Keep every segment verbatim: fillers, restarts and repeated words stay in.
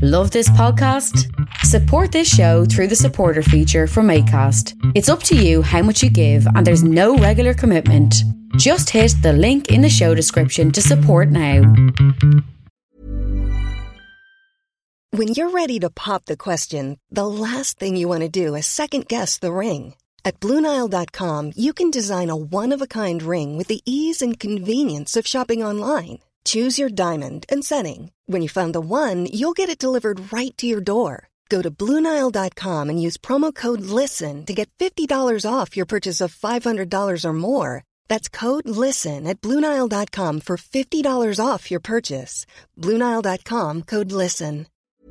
Love this podcast? Support this show through the supporter feature from Acast. It's up to you how much you give and there's no regular commitment. Just hit the link in the show description to support now. When you're ready to pop the question, the last thing you want to do is second-guess the ring. At Blue Nile dot com, you can design a one-of-a-kind ring with the ease and convenience of shopping online. Choose your diamond and setting. When you find the one, you'll get it delivered right to your door. Go to Blue Nile dot com and use promo code LISTEN to get fifty dollars off your purchase of five hundred dollars or more. That's code LISTEN at Blue Nile dot com for fifty dollars off your purchase. Blue Nile dot com, code LISTEN.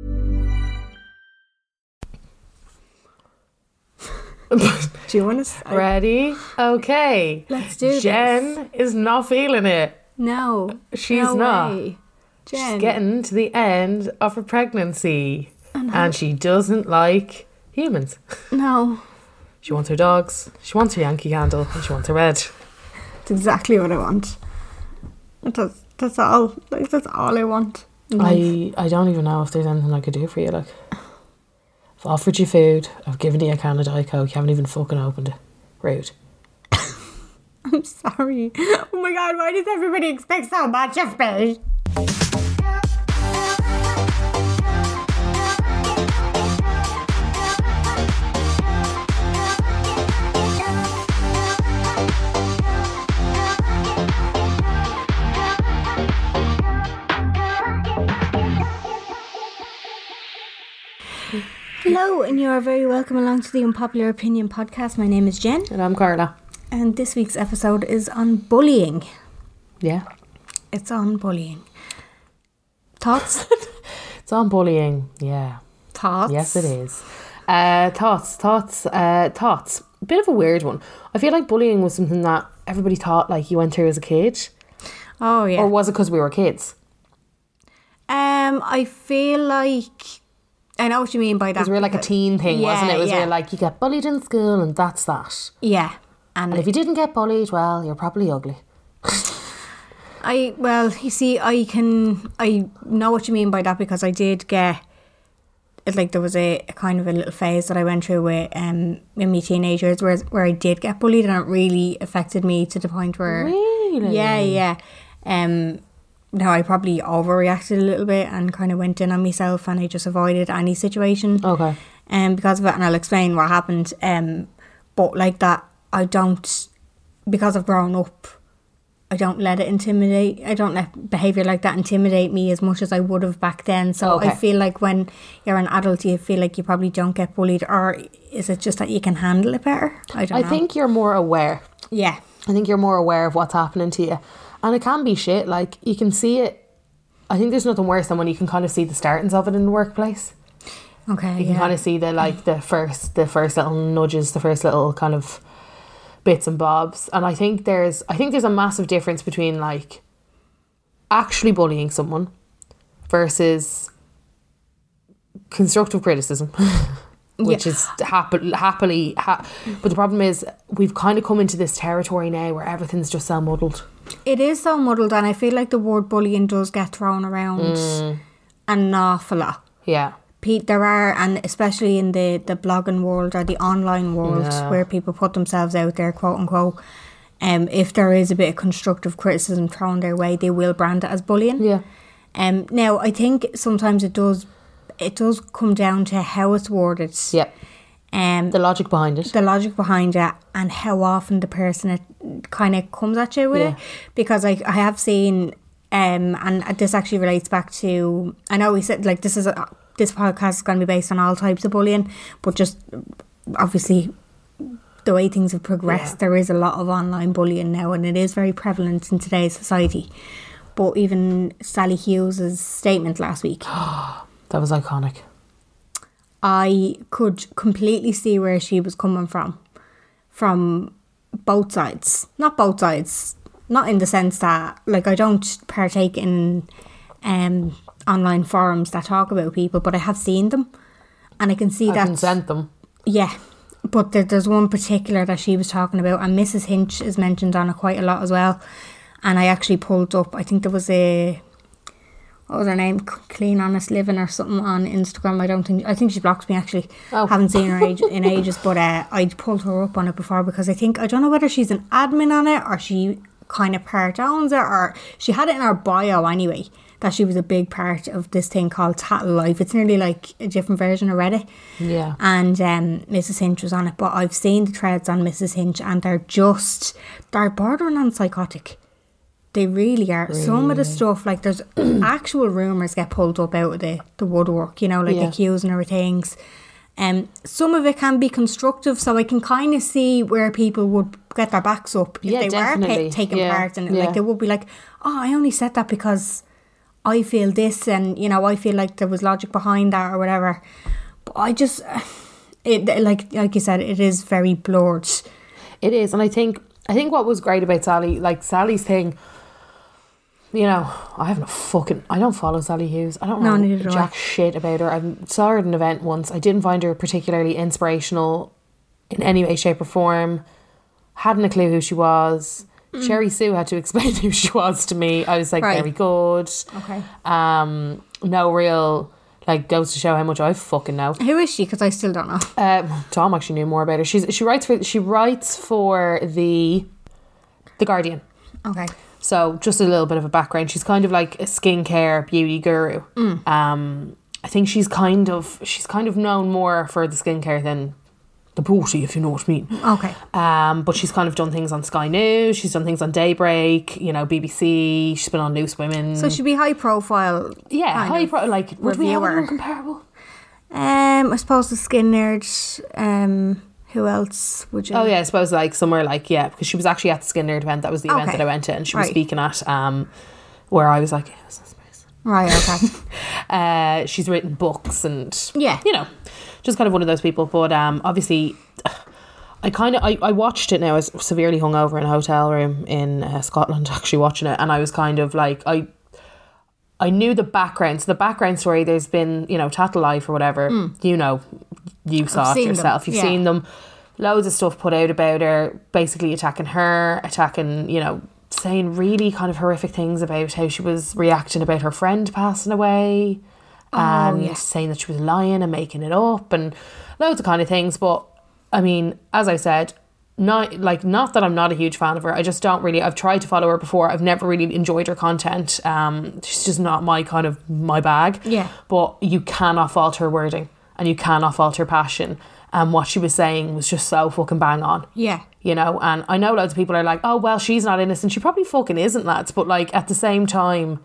Do you want to... Ready? Okay. Let's do this. Jen is not feeling it. No. She's no not. Way. Jen. She's getting to the end of her pregnancy. And, and she doesn't like humans. No. She wants her dogs. She wants her Yankee Candle. And she wants her bed. It's exactly what I want. That's, that's all. Like, that's all I want. I, I don't even know if there's anything I could do for you. Like, I've offered you food. I've given you a can of Diet Coke. You haven't even fucking opened it. Rude. I'm sorry. Oh my god, why does everybody expect so much of me? Hello, and you are very welcome along to the Unpopular Opinion podcast. My name is Jen. And I'm Carla. And this week's episode is on bullying. Yeah. It's on bullying. Thoughts? It's on bullying, yeah. Thoughts? Yes, it is. Uh, thoughts, thoughts, uh, thoughts. A bit of a weird one. I feel like bullying was something that everybody thought like you went through as a kid. Oh, yeah. Or was it because we were kids? Um, I feel like... I know what you mean by that. Because we were like a teen thing, yeah, wasn't it? It was yeah. where like you get bullied in school and that's that. Yeah. And, and if you didn't get bullied, well, you're probably ugly. I, well, you see, I can, I know what you mean by that because I did get, like there was a, a kind of a little phase that I went through with, um, in my teenagers where, where I did get bullied and it really affected me to the point where... Really? Yeah, yeah. Um, no, I probably overreacted a little bit and kind of went in on myself and I just avoided any situation. Okay. Um, because of it, and I'll explain what happened. Um, but like that, I don't, because I've grown up, I don't let it intimidate, I don't let behaviour like that intimidate me as much as I would have back then. So okay. I feel like when you're an adult, you feel like you probably don't get bullied, or is it just that you can handle it better? I don't I know. I think you're more aware. Yeah. I think you're more aware of what's happening to you. And it can be shit, like you can see it. I think there's nothing worse than when you can kind of see the startings of it in the workplace. Okay, You can yeah. kind of see the like the first the first little nudges, the first little kind of bits and bobs. And I think there's I think there's a massive difference between like actually bullying someone versus constructive criticism. Which Yeah. is happy, happily, ha- but the problem is we've kind of come into this territory now where everything's just so muddled. It is so muddled, and I feel like the word bullying does get thrown around Mm. an awful lot. Yeah. Pete, there are, and especially in the, the blogging world or the online world Yeah. where people put themselves out there, quote unquote, um, if there is a bit of constructive criticism thrown their way, they will brand it as bullying. Yeah. Um, now, I think sometimes it does it does come down to how it's worded. Yeah. Um, The logic behind it. the logic behind it and how often the person it kind of comes at you with Yeah. it. Because I, I have seen, um, and this actually relates back to, I know we said like this is a, this podcast is going to be based on all types of bullying, but just obviously the way things have progressed, Yeah. there is a lot of online bullying now, and it is very prevalent in today's society. But even Sally Hughes' statement last week, That was iconic. I could completely see where she was coming from, from both sides. Not both sides, not in the sense that, like, I don't partake in um, online forums that talk about people, but I have seen them, and I can see I that. consent them. Yeah, but there, there's one particular that she was talking about, and Missus Hinch is mentioned on it quite a lot as well. And I actually pulled up, I think there was a... what was her name? Clean Honest Living or something on Instagram. I don't think, I think she blocked me actually. Oh. Haven't seen her age, in ages, but uh, I'd pulled her up on it before because I think, I don't know whether she's an admin on it or she kind of part owns it, or she had it in her bio anyway, that she was a big part of this thing called Tattle Life. It's nearly like a different version of Reddit. Yeah. And um, Missus Hinch was on it, but I've seen the threads on Missus Hinch and they're just, they're bordering on psychotic. They really are. Really? Some of the stuff, like there's actual rumours get pulled up out of the, the woodwork, you know, like yeah. accusing her of things. Um, some of it can be constructive, so I can kind of see where people would get their backs up if yeah, they definitely. were pa- taking yeah. part in it. Yeah. Like they would be like, oh, I only said that because I feel this, and you know, I feel like there was logic behind that or whatever. But I just, it like like you said, it is very blurred. It is, and I think I think what was great about Sally, like Sally's thing. You know, I have no fucking... I don't follow Sally Hughes. I don't know no, jack shit about her. I saw her at an event once. I didn't find her particularly inspirational in any way, shape or form. Hadn't a clue who she was. Mm. Sherry Sue had to explain who she was to me. I was like, right. very good. Okay. Um, no real... Like, goes to show how much I fucking know. Who is she? Because I still don't know. Uh, Tom actually knew more about her. She's She writes for... She writes for the... The Guardian. Okay. So just a little bit of a background. She's kind of like a skincare beauty guru. Mm. Um, I think she's kind of she's kind of known more for the skincare than the booty, if you know what I mean. Okay. Um, but she's kind of done things on Sky News. She's done things on Daybreak. You know, B B C. She's been on Loose Women. So she'd be high profile. Yeah, high profile. Like, would we have anyone comparable? Um, I suppose the Skin Nerd. Um. Who else would you... Oh yeah, I suppose like somewhere like, yeah, because she was actually at the Skin Nerd event. That was the event okay. that I went to, and she was right. speaking at, um, where I was like, yeah, who's this person? Right, okay. uh, she's written books and, yeah, you know, just kind of one of those people. But um, obviously, I kind of, I, I watched it now. I was severely hungover in a hotel room in uh, Scotland actually watching it, and I was kind of like, I... I knew the background. So the background story, there's been, you know, Tattle Life or whatever, mm. you know, you saw I've it yourself. Them. You've yeah. seen them. Loads of stuff put out about her, basically attacking her, attacking, you know, saying really kind of horrific things about how she was reacting about her friend passing away. And oh, yeah. saying that she was lying and making it up and loads of kind of things. But, I mean, as I said, not like not that I'm not a huge fan of her. I just don't really. I've tried to follow her before. I've never really enjoyed her content. Um, she's just not my kind of my bag. Yeah. But you cannot fault her wording, and you cannot fault her passion. And what she was saying was just so fucking bang on. Yeah. You know, and I know loads of people are like, oh well, she's not innocent. She probably fucking isn't, lads. But like at the same time,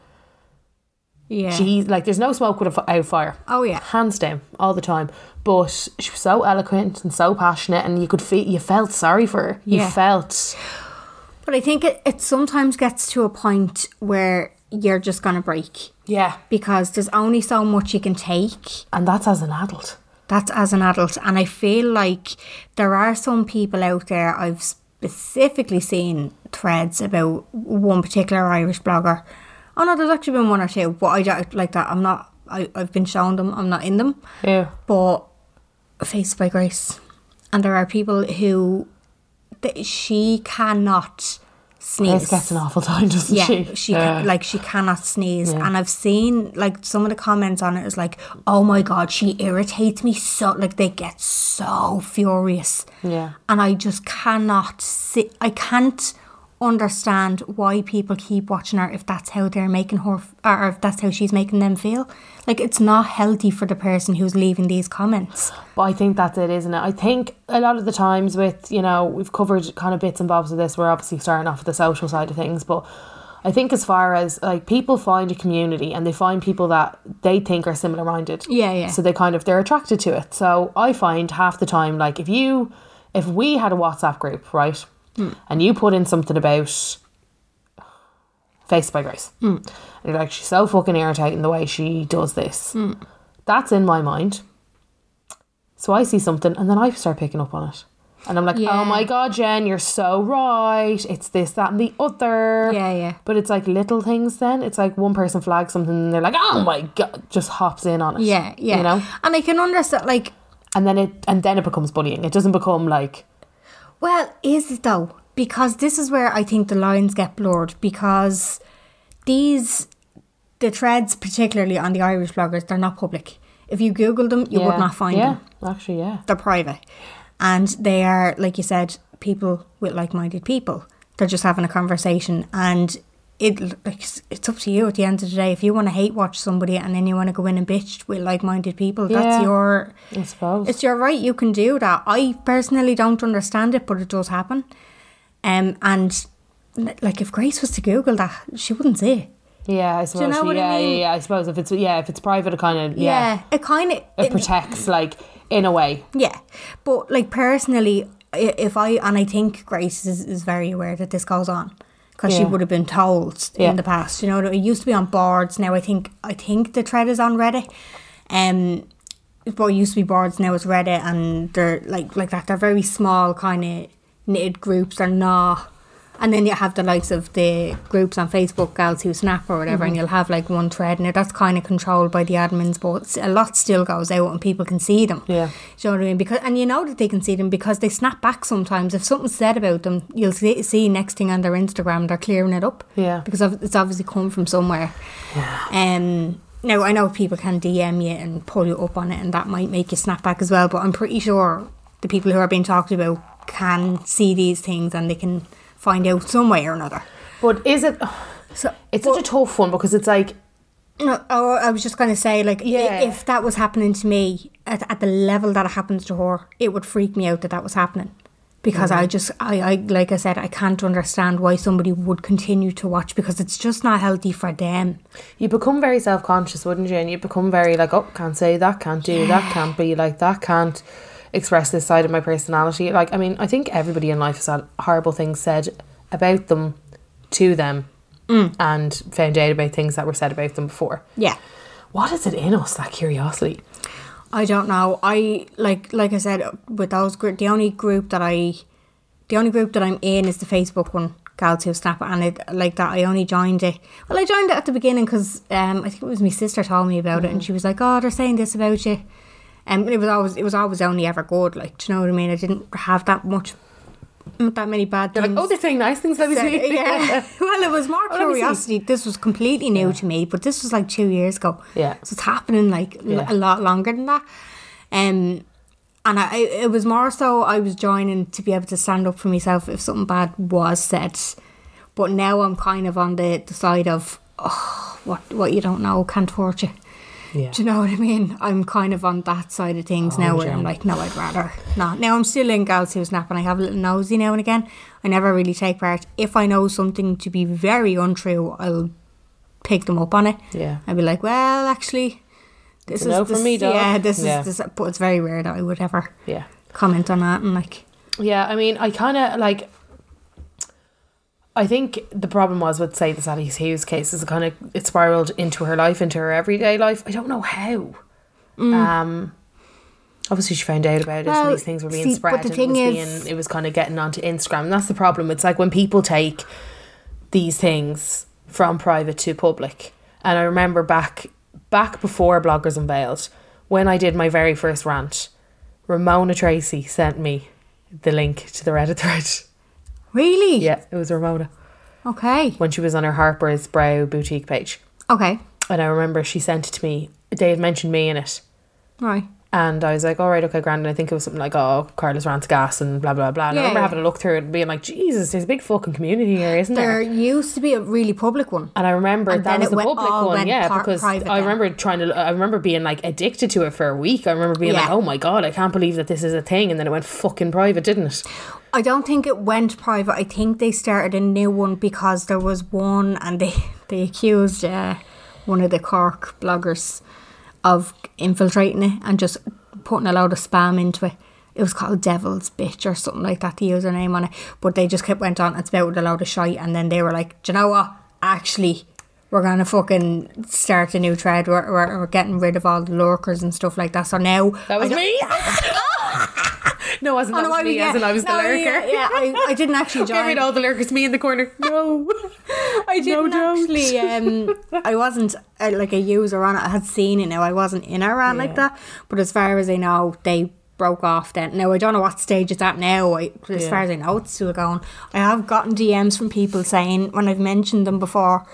yeah, she like there's no smoke without fire. Oh yeah, hands down, all the time. But she was so eloquent and so passionate, and you could feel, you felt sorry for her. You yeah. felt. But I think it, it sometimes gets to a point where you're just gonna break. Yeah. Because there's only so much you can take. And that's as an adult. That's as an adult. And I feel like there are some people out there, I've specifically seen threads about one particular Irish blogger. Oh no, there's actually been one or two, but I don't like that. I'm not, I, I've been shown them, I'm not in them. Yeah. But Faced by Grace. And there are people who, th- she cannot sneeze. Grace gets an awful time, doesn't yeah, she? she yeah, can, like she cannot sneeze. Yeah. And I've seen like some of the comments on it is like, oh my god, she irritates me so, like they get so furious. Yeah. And I just cannot sit, I can't understand why people keep watching her if that's how they're making her, or if that's how she's making them feel. Like it's not healthy for the person who's leaving these comments. But I think that's it, isn't it? I think a lot of the times with, you know, we've covered kind of bits and bobs of this. We're obviously starting off with the social side of things, but I think as far as like people find a community and they find people that they think are similar minded. Yeah, yeah. So they kind of, they're attracted to it. So I find half the time, like if you, if we had a WhatsApp group, right? Mm. And you put in something about Faced by Grace. Mm. And you're like, she's so fucking irritating the way she does this. Mm. That's in my mind. So I see something and then I start picking up on it. And I'm like, yeah. oh my God, Jen, you're so right. It's this, that and the other. Yeah, yeah. But it's like little things then. It's like one person flags something and they're like, oh my God, just hops in on it. Yeah, yeah. You know? And I can understand, like... And then it and then it becomes bullying. It doesn't become like... Well, is it though? Because this is where I think the lines get blurred. Because these... the threads, particularly on the Irish bloggers, they're not public. If you Google them, you yeah. would not find yeah. them. Actually, yeah. They're private. And they are, like you said, people with like-minded people. They're just having a conversation, and it like it's up to you at the end of the day. If you want to hate watch somebody and then you want to go in and bitch with like-minded people, yeah, that's your... I suppose. It's your right. You can do that. I personally don't understand it, but it does happen. Um, and, like, if Grace was to Google that, she wouldn't see it. Yeah, I suppose. Do you know she, what yeah, I mean? yeah, yeah, I suppose if it's yeah, if it's private, it kind of yeah, Yeah, it kind of... it, it protects, like, in a way. Yeah, but, like, personally, i- if I... And I think Grace is, is very aware that this goes on. Because Yeah. she would have been told Yeah. in the past. You know, it used to be on boards. Now I think I think the thread is on Reddit. Um, but it used to be boards. Now it's Reddit, and they're like like that. They're very small, kind of knitted groups. They're not. And then you have the likes of the groups on Facebook, Gals Who Snap or whatever, Mm-hmm. and you'll have like one thread. Now that's kind of controlled by the admins, but a lot still goes out and people can see them. Yeah. Do you know what I mean? Because, and you know that they can see them because they snap back sometimes. If something's said about them, you'll see, see next thing on their Instagram, they're clearing it up. Yeah. Because of- it's obviously come from somewhere. Yeah. Um, now, I know people can D M you and pull you up on it, and that might make you snap back as well, but I'm pretty sure the people who are being talked about can see these things and they can find out some way or another. But is it... So It's but- such a tough one because it's like... No, oh, I was just going to say, like, Yeah. i- if that was happening to me at, at the level that it happens to her, it would freak me out that that was happening. Because I just, I, I, like I said, I can't understand why somebody would continue to watch, because it's just not healthy for them. You become very self-conscious, wouldn't you? And you become very like, oh, can't say that, can't do that, can't be like that, can't express this side of my personality. Like, I mean, I think everybody in life has had horrible things said about them to them Mm. and found out about things that were said about them before. Yeah. What is it in us, that curiosity? I don't know. I, like like I said, with those group, the only group that I, the only group that I'm in is the Facebook one, Gals Who Snap, and it, like that, I only joined it. Well, I joined it at the beginning because um, I think it was my sister told me about it, and she was like, "Oh, they're saying this about you," and um, it was always it was always only ever good. Like, do you know what I mean? I didn't have that much, not that many bad You're things. like, oh, they're saying nice things, let me So, see. yeah. Well, it was more Oh, let me see. curiosity. This was completely new to me, but this was like two years ago. Yeah. So it's happening like l- Yeah. a lot longer than that. Um, and I, it was more so I was joining to be able to stand up for myself if something bad was said. But now I'm kind of on the, the side of, oh, what what you don't know can't hurt you. Yeah. Do you know what I mean? I'm kind of on that side of things Oh, now where Jen. I'm like, no, I'd rather not. Now I'm still in Gals Who Snap and I have a little nosy now and again. I never really take part. If I know something to be very untrue, I'll pick them up on it. Yeah. I'd be like, well, actually, this It's a is no from this, me, dog. yeah, this Yeah. is this. But it's very rare that I would ever Yeah. comment on that and like, Yeah, I mean, I kind of like. I think the problem was with, say, the Sally Hughes case is it kind of it spiraled into her life, into her everyday life. I don't know how. Um, obviously, she found out about it, Well, and these things were being see, spread. but the and thing it was is- being, it was kind of getting onto Instagram, and that's the problem. It's like when people take these things from private to public. And I remember back back before Bloggers Unveiled, when I did my very first rant, Ramona Tracy sent me the link to the Reddit thread. really? Yeah, it was Ramona. Okay. When she was on her Harper's Brow boutique page. Okay. And I remember she sent it to me. They had mentioned me in it. Right. And I was like, all right, okay, grand. And I think it was something like, oh, Carlos rants gas and blah, blah, blah. And I Yeah, remember yeah. having a look through it and being like, Jesus, there's a big fucking community here, isn't there? There used to be a really public one. And I remember And that then was it the went- public all one, went yeah, par- because private I then. remember trying to, I remember being like addicted to it for a week. I remember being like, Yeah. oh my God, I can't believe that this is a thing. And then it went fucking private, didn't it? I don't think it went private. I think they started a new one because there was one and they, they accused uh, one of the Cork bloggers of infiltrating it and just putting a load of spam into it. It was called Devil's Bitch or something like that, the username on it. But they just kept went on and spouted a load of shite, and then they were like, do you know what? Actually, we're going to fucking start a new thread. We're, we're, we're getting rid of all the lurkers and stuff like that. So now... That was I don't- me. No, it wasn't. Oh, That no, was I me, mean, as yeah. in I was the No, lurker. Yeah, yeah I, I didn't actually Get rid join. of all the lurkers, me in the corner. No. I didn't don't. actually. Um, I wasn't uh, like a user on it. I had seen it now. I wasn't in a rant like Yeah. that. But as far as I know, they broke off then. Now I don't know what stage it's at now. I, as Yeah. far as I know, it's still going. I have gotten D Ms from people saying when I've mentioned them before.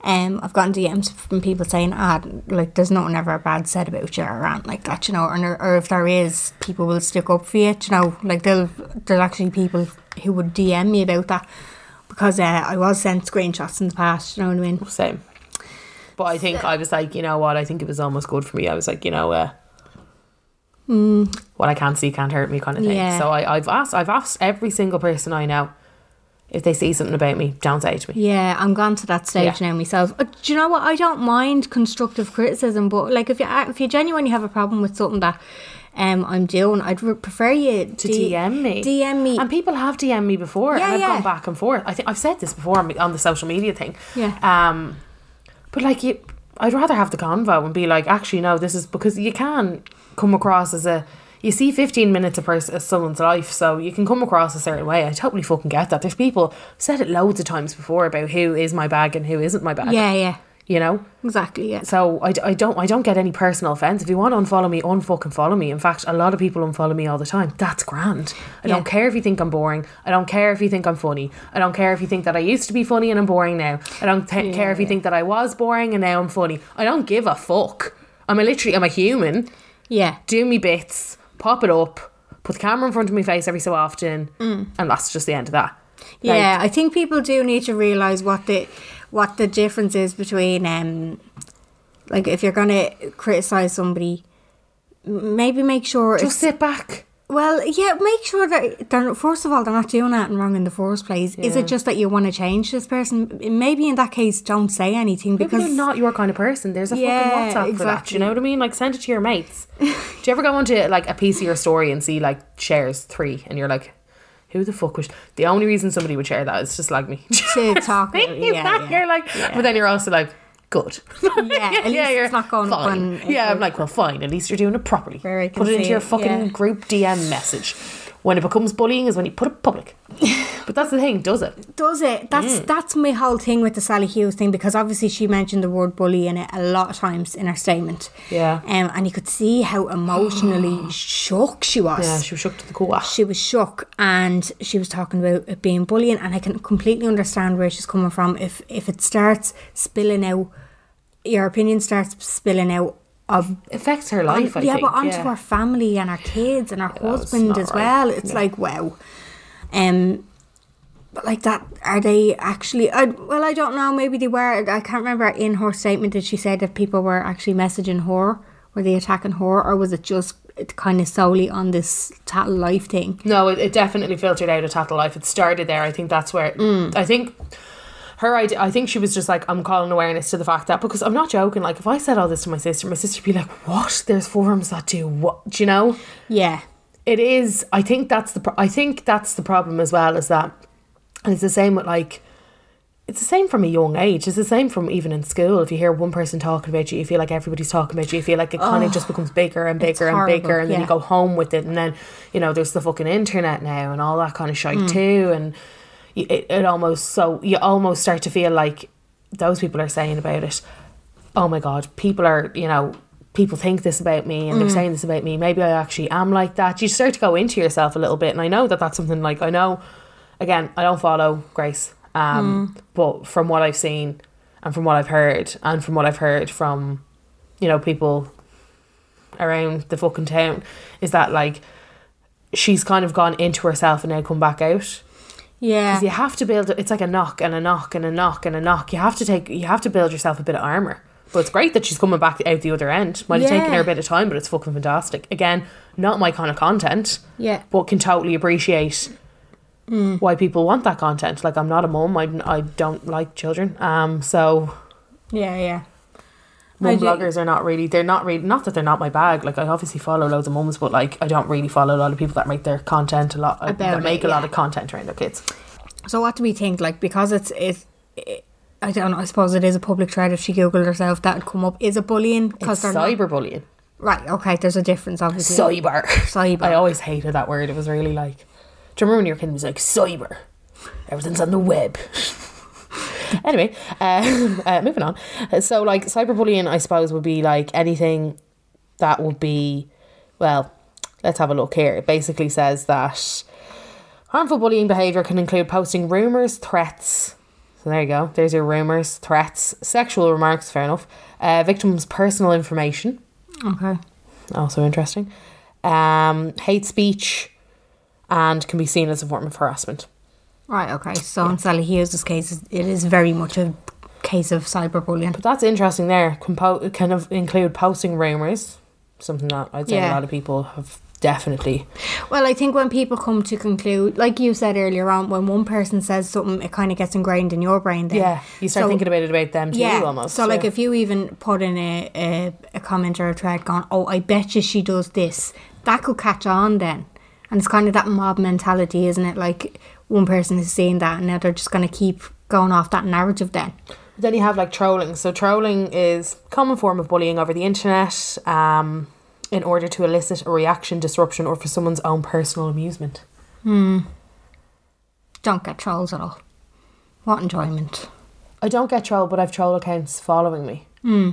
Um, I've gotten D Ms from people saying, ah, like, there's nothing ever bad said about you or anything like that, you know, or, or if there is, people will stick up for you, you know, like, they'll, there's actually people who would D M me about that, because uh, I was sent screenshots in the past, you know what I mean? Same. But I think I was like, you know what, I think it was almost good for me. I was like, you know, uh, mm. what I can't see can't hurt me kind of thing. Yeah. So I, I've asked, I've asked every single person I know, if they see something about me, don't say it to me. Yeah, I'm gone to that stage Yeah. now myself. Uh, do you know what? I don't mind constructive criticism, but like if you if you genuinely have a problem with something that um I'm doing, I'd re- prefer you To D- DM me. D M me. And people have D M'd me before, Yeah, and I've yeah. gone back and forth. I think I've said this before on on the social media thing. Yeah. Um, but like you, I'd rather have the convo and be like, actually, no, this is because you can come across as a. You see fifteen minutes of, pers- of someone's life, so you can come across a certain way. I totally fucking get that. There's people, said it loads of times before about who is my bag and who isn't my bag. Yeah, yeah. You know? Exactly, yeah. So I, I don't I don't get any personal offence. If you want to unfollow me, unfucking follow me. In fact, a lot of people unfollow me all the time. That's grand. I Yeah. don't care if you think I'm boring. I don't care if you think I'm funny. I don't care if you think that I used to be funny and I'm boring now. I don't t- Yeah, care if you yeah. think that I was boring and now I'm funny. I don't give a fuck. I'm a literally, I'm a human. Yeah. Do me bits, pop it up, put the camera in front of my face every so often, Mm. and that's just the end of that. Yeah, I think people do need to realise what the what the difference is between um like if you're gonna criticise somebody, m- maybe make sure Just it's, sit back. well, yeah, make sure that they're, first of all, they're not doing anything wrong in the first place. Is Yeah. it just that you want to change this person? Maybe in that case, don't say anything Maybe because they're not your kind of person. There's a Yeah, fucking WhatsApp for that. Do exactly. you know what I mean? Like, send it to your mates. Do you ever go onto like a piece of your story and see like shares three, and you're like, who the fuck was? The only reason somebody would share that is to slag me. to talk. yeah, yeah. You're like, but then you're also like, good. Yeah, at least it's not going up fine. on- Yeah, I'm like, well, fine. At least you're doing it properly. Where I can Put it into see your it, fucking yeah. group D M message. When it becomes bullying is when you put it public. But that's the thing, does it? Does it? That's Mm. that's my whole thing with the Sally Hughes thing, because obviously she mentioned the word bully in it a lot of times in her statement. Yeah. Um, and you could see how emotionally shook she was. Yeah, she was shook to the core. She was shook, and she was talking about it being bullying, and I can completely understand where she's coming from. If if it starts spilling out, your opinion starts spilling out of Affects her life, on, I yeah, think. but onto yeah. her family and her kids and her it's husband not as right. well. It's Yeah. like, wow. Um, but like that, are they actually? I well, I don't know. Maybe they were. I can't remember in her statement did she say that people were actually messaging her, were they attacking her, or was it just kind of solely on this Tattle Life thing? No, it, it definitely filtered out of Tattle Life. It started there. I think that's where Mm. I think her idea. I think she was just like, I'm calling awareness to the fact that, because I'm not joking. Like, if I said all this to my sister, my sister would be like, "What? There's forums that do what?" Do you know? Yeah, It is. I think that's the. Pro- I think that's the problem as well. Is that, and it's the same with like. It's the same from a young age. It's the same from even in school. If you hear one person talking about you, you feel like everybody's talking about you. You feel like it kind of just becomes bigger and bigger and horrible, bigger, and then yeah. you go home with it. And then, you know, there's the fucking internet now and all that kind of shite too. And you, it, it almost, so you almost start to feel like those people are saying about it, oh my God, people are, you know, people think this about me and they're saying this about me. Maybe I actually am like that. You start to go into yourself a little bit. And I know that that's something like, I know, again, I don't follow Grace. Um, but from what I've seen and from what I've heard and from what I've heard from, you know, people around the fucking town, is that like she's kind of gone into herself and now come back out. yeah, You have to build, it's like a knock and a knock and a knock and a knock. You have to take, you have to build yourself a bit of armour. But it's great that she's coming back out the other end. Might have Yeah. taken her a bit of time, but it's fucking fantastic. Again, not my kind of content, yeah. but can totally appreciate why people want that content. Like, I'm not a mum, I, I don't like children, um so Yeah, yeah. mum I do- bloggers are not really, they're not really, not that they're not my bag. Like, I obviously follow loads of mums, but like I don't really follow a lot of people that make their content a lot uh, About that it, make a lot yeah. of content around their kids. So what do we think? Like, because it's it, it I don't know. I suppose it is a public thread. If she googled herself, that would come up. Is it bullying? It's cyberbullying. Right. Okay. There's a difference, obviously. Cyber. Cyber. I always hated that word. It was really like, do you remember when your kid was like, cyber? Everything's on the web. Anyway, um, uh, moving on. So, like, cyberbullying, I suppose, would be like anything that would be, well, let's have a look here. It basically says that harmful bullying behaviour can include posting rumours, threats, So there you go. There's your rumours, threats, sexual remarks, fair enough. Uh, victims' personal information. Okay. Also interesting. Um, hate speech, and can be seen as a form of harassment. Right, okay. So in Sally Hughes' case, it is very much a case of cyberbullying. But that's interesting there. Compo- kind of include posting rumours. Something that I'd say Yeah. a lot of people have definitely. Well, I think when people come to conclude, like you said earlier on, when one person says something, it kind of gets ingrained in your brain then. Yeah, you start So- thinking about it about them too, Yeah, almost. so like yeah. if you even put in a, a, a comment or a thread going, oh, I bet you she does this, that could catch on then. And it's kind of that mob mentality, isn't it? Like one person is saying that and now they're just going to keep going off that narrative then. Then you have like trolling. So trolling is a common form of bullying over the internet, um, in order to elicit a reaction, disruption, or for someone's own personal amusement. Don't get trolls at all. What enjoyment. I don't get trolled, but I've troll accounts following me.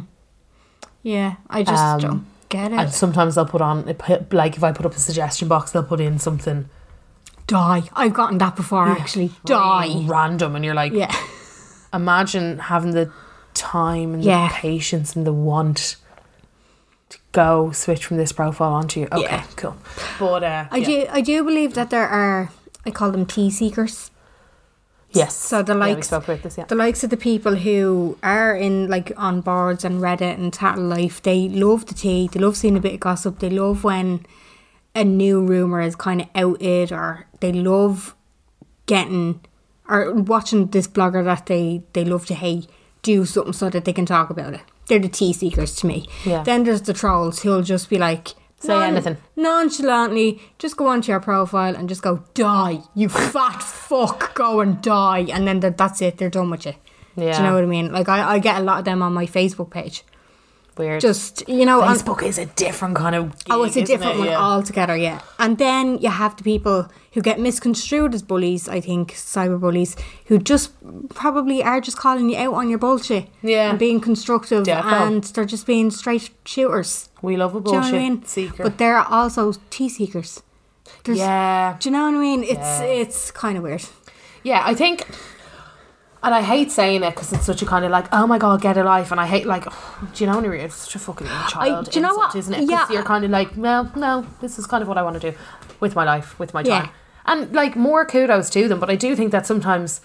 Yeah, I just Um, don't get it. And sometimes they'll put on, like if I put up a suggestion box, they'll put in something Die. I've gotten that before actually. Die. random, and you're like, Yeah. imagine having the time and Yeah. the patience and the want to go switch from this profile onto you. Okay, Yeah. cool. But uh, I yeah. do I do believe that there are, I call them tea seekers. Yes. So the Yeah, we likes, spoke about this, yeah. the likes of the people who are in like on boards and Reddit and Tattle Life, they love the tea, they love seeing a bit of gossip, they love when a new rumour is kind of outed, or they love getting or watching this blogger that they, they love to hate do something so that they can talk about it. They're the tea seekers to me. Yeah. Then there's the trolls who'll just be like, Say anything. nonchalantly, just go onto your profile and just go, die, you fat fuck, go and die. And then they're- that's it, they're done with you. Yeah. Do you know what I mean? Like, I, I get a lot of them on my Facebook page. Weird. Just, you know, on- Facebook is a different kind of gig, oh, it's a isn't different it? one Yeah. altogether, yeah. And then you have the people who get misconstrued as bullies, I think, cyberbullies, who just probably are just calling you out on your bullshit. Yeah. And being constructive, Defo. and they're just being straight shooters. We love a Do you know bullshit what I mean? seeker. But they're also tea seekers. There's, yeah. Do you know what I mean? It's Yeah. it's kind of weird. Yeah, I think, and I hate saying it because it's such a kind of like, oh my god, get a life, and I hate like, do you know when you're it's such a fucking child do you know insult, what? isn't it? 'Cause Yeah. you're kind of like, no, no, this is kind of what I want to do with my life, with my Yeah. time, and like more kudos to them. But I do think that sometimes,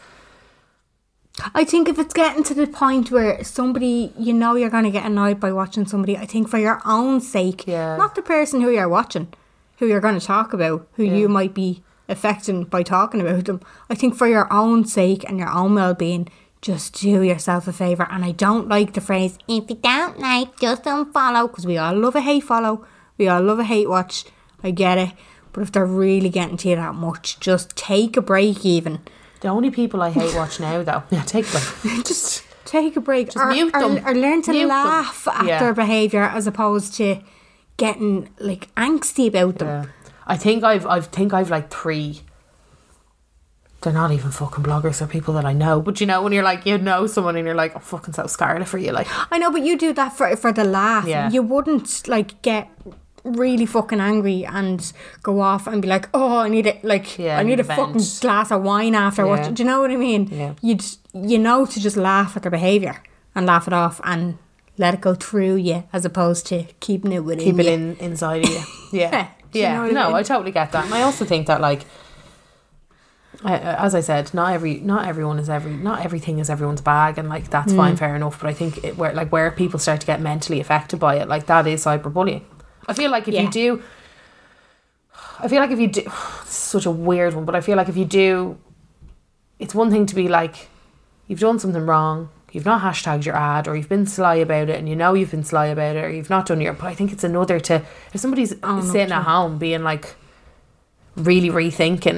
I think if it's getting to the point where somebody, you know, you're going to get annoyed by watching somebody, I think for your own sake, Yeah. not the person who you're watching, who you're going to talk about, who you might be affecting by talking about them, I think for your own sake and your own well-being, just do yourself a favour. And I don't like the phrase, if you don't like, just unfollow, because we all love a hate follow, we all love a hate watch, I get it, but if they're really getting to you that much, just take a break even. the only people I hate watch now though, yeah, take them, Just take a break, Just or, mute or, them. or learn to Mute them. laugh at Yeah. their behaviour as opposed to getting like angsty about them. Yeah. I think I've I think I've like three. They're not even fucking bloggers. They're people that I know. But you know when you're like you know someone and you're like, I'm fucking so scarlet for you, like. I know, but you do that for for the laugh. Yeah. You wouldn't like get really fucking angry and go off and be like, oh, I need it, like Yeah, I need a vent. fucking glass of wine afterwards. Yeah. Do you know what I mean? Yeah. You'd you know to just laugh at their behaviour and laugh it off and let it go through you as opposed to keeping it within Keep it you. in inside of you. Yeah, Do you yeah. know what I no, mean? I totally get that, and I also think that like, I, as I said, not every, not everyone is every, not everything is everyone's bag, and like that's Mm. fine, fair enough. But I think it, where like where people start to get mentally affected by it, like that is cyberbullying. I feel like if Yeah. you do, I feel like if you do, this is such a weird one, but I feel like if you do, it's one thing to be like, you've done something wrong. You've not hashtagged your ad, or you've been sly about it and you know you've been sly about it, or you've not done your, but I think it's another to, if somebody's Oh, no, sitting true. at home being like really rethinking,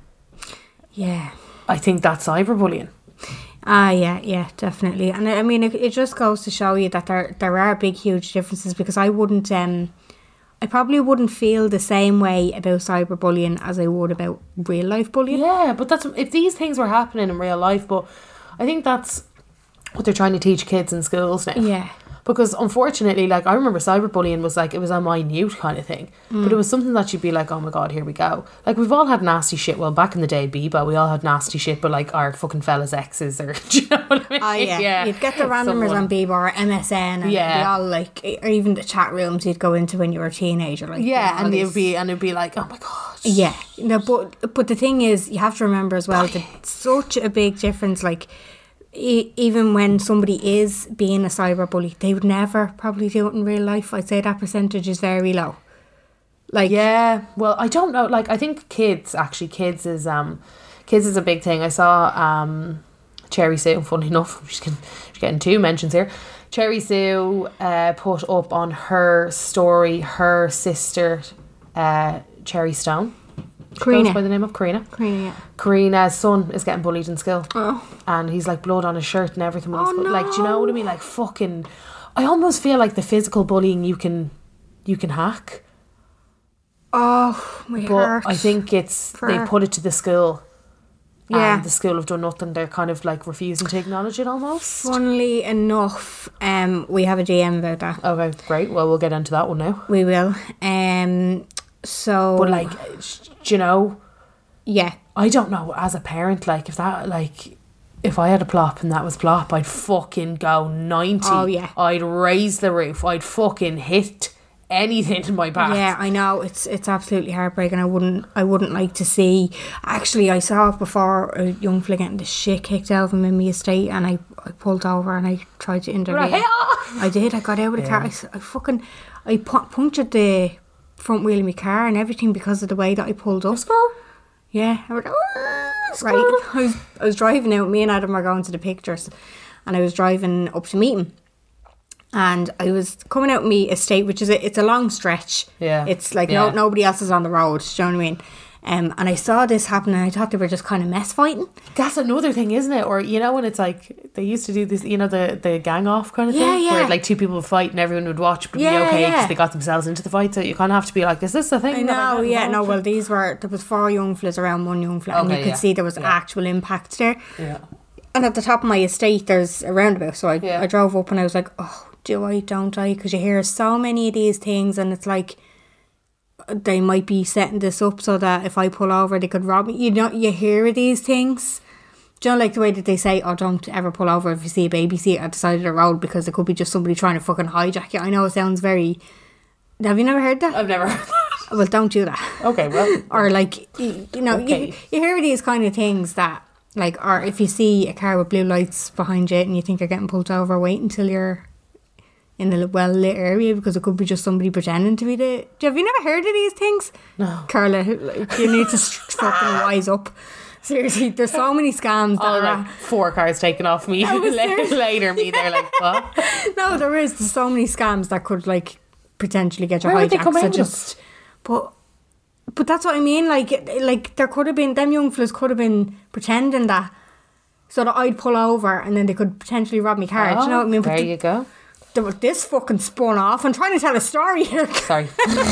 Yeah. I think that's cyberbullying. Ah, yeah, yeah, definitely. And I I mean, it, it just goes to show you that there there are big, huge differences, because I wouldn't, um, I probably wouldn't feel the same way about cyberbullying as I would about real life bullying. Yeah, but that's, if these things were happening in real life, but I think that's what they're trying to teach kids in schools now. Yeah. Because unfortunately, like, I remember cyberbullying was like, it was a minute kind of thing. Mm. But it was something that you'd be like, oh my God, here we go. Like, we've all had nasty shit. Well, back in the day, Bebo, we all had nasty shit, but like our fucking fellas' exes or, do you know what I mean? Oh, yeah. yeah. You'd get the randomers Someone. on Bebo or M S N and yeah. they all like, or even the chat rooms you'd go into when you were a teenager. Like, yeah, and it'd be, and it'd be like, oh my God. Yeah. No, but, but the thing is, you have to remember as well that it's such a big difference, like, E- even when somebody is being a cyberbully, they would never probably do it in real life. I'd say that percentage is very low. Like, yeah, well, I don't know. Like, I think kids actually, kids is um, kids is a big thing. I saw um, Cherry Sue. Funny enough, she's getting, she's getting two mentions here. Cherry Sue uh, put up on her story her sister, uh, Cherry Stone. Karina. By the name of Karina. Karina, yeah. Karina's son is getting bullied in school. Oh. And he's like blood on his shirt and everything. When oh, he's no. Like, do you know what I mean? Like, fucking. I almost feel like the physical bullying you can, you can hack. Oh, my But heart. I think it's For they her. put it to the school. Yeah. And the school have done nothing. They're kind of like refusing to acknowledge it almost. Funnily enough, um, we have a D M about that. Okay, great. Well, we'll get into that one now. We will. Um, so. But like, do you know? Yeah. I don't know, as a parent, like, if that, like, if I had a plop and that was plop, I'd fucking go ninety. Oh, yeah. I'd raise the roof. I'd fucking hit anything in my path. Yeah, I know. It's it's absolutely heartbreaking. I wouldn't I wouldn't like to see. Actually, I saw it before, a young fella getting the shit kicked out of him in my estate, and I, I pulled over and I tried to intervene. Right. I did. I got out of the Yeah. car. I, s- I fucking... I pu- punctured the front wheel of my car and everything because of the way that I pulled up. Yeah, I was like, "Argh!" right. I was, I was driving out. Me and Adam were going to the pictures, and I was driving up to meet him. And I was coming out my estate, which is a, it's a long stretch. Yeah. It's like Yeah. no nobody else is on the road. Do you know what I mean? Um, and I saw this happen, and I thought they were just kind of mess fighting. That's another thing, isn't it? Or, you know, when it's like, they used to do this, you know, the, the gang off kind of Yeah, thing? yeah. Where like two people would fight and everyone would watch, but Yeah, be okay yeah. because they got themselves into the fight. So you kind of have to be like, is this the thing? I that know, get yeah, no. involved Well, in? these were there was four young fellas around one young fella, and you Okay, could yeah. see there was Yeah. actual impact there. Yeah. And at the top of my estate, there's a roundabout. So I, Yeah. I drove up and I was like, oh, do I, don't I? Because you hear so many of these things, and it's like they might be setting this up so that if I pull over, they could rob me. You know, you hear these things. Do you know, like the way that they say, oh, don't ever pull over if you see a baby seat at the side of the road because it could be just somebody trying to fucking hijack you. I know it sounds very... Have you never heard that? I've never heard that. Well, don't do that. Okay, well. Or like, you, you know, Okay. you, you hear these kind of things that, like, or if you see a car with blue lights behind you and you think you're getting pulled over, wait until you're in a well lit area because it could be just somebody pretending to be the... Have you never heard of these things? No. Carla, like, you need to fucking wise up. Seriously, there's so many scams that Oh, are... like four cars taken off me was later, later me they're like, what? No, there is. There's so many scams that could, like, potentially get your Where would they come hijacked. So out of? just... But... But that's what I mean, like, like there could have been, them young fellas could have been pretending that, so that I'd pull over and then they could potentially rob me car. Do you know what I mean? But There th- you go. th- this fucking spun off. I'm trying to tell a story here. Sorry.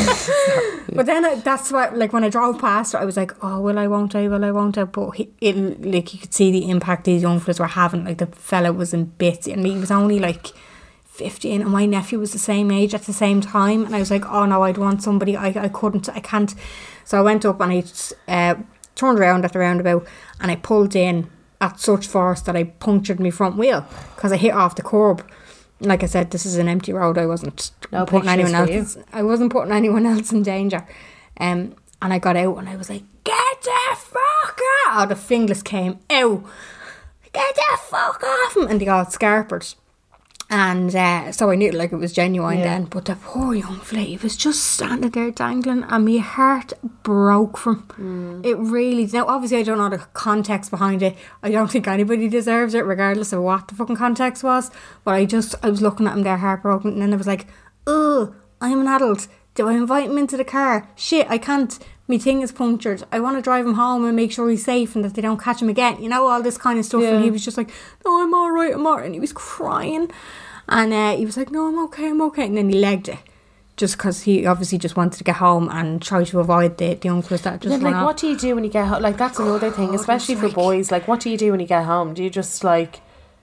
But then I, that's what, like, when I drove past it, I was like, oh, will I, won't I, will I, won't I? But he, it, like, you could see the impact these young fellas were having. Like, the fella was in bits, and he was only like fifteen, and my nephew was the same age at the same time, and I was like, oh no, I'd want somebody. I, I couldn't, I can't. So I went up and I uh, turned around at the roundabout, and I pulled in at such force that I punctured my front wheel because I hit off the curb. Like I said, this is an empty road. I wasn't No putting pictures anyone for you. else. I wasn't putting anyone else in danger. Um, and I got out and I was like, get the fuck out! Oh, the fingless came out. Get the fuck off him! And they got scarpered. And uh, so I knew, like, it was genuine Yeah. then. But the poor young fella, he was just standing there dangling, and my heart broke from Mm. it. Really. Now, obviously, I don't know the context behind it. I don't think anybody deserves it, regardless of what the fucking context was. But I just, I was looking at him there, heartbroken, and then I was like, ugh, I'm an adult. Do I invite him into the car? Shit, I can't. My thing is punctured. I want to drive him home and make sure he's safe and that they don't catch him again. You know, all this kind of stuff. Yeah. And he was just like, no, I'm all right, I'm all right. And he was crying. And uh, he was like, no, I'm okay, I'm okay. And then he legged it. Just because he obviously just wanted to get home and try to avoid the, the uncles that just Then, run like, off. what do you do when you get home? Like, that's another thing, God, especially it's for like- boys. Like, what do you do when you get home? Do you just, like,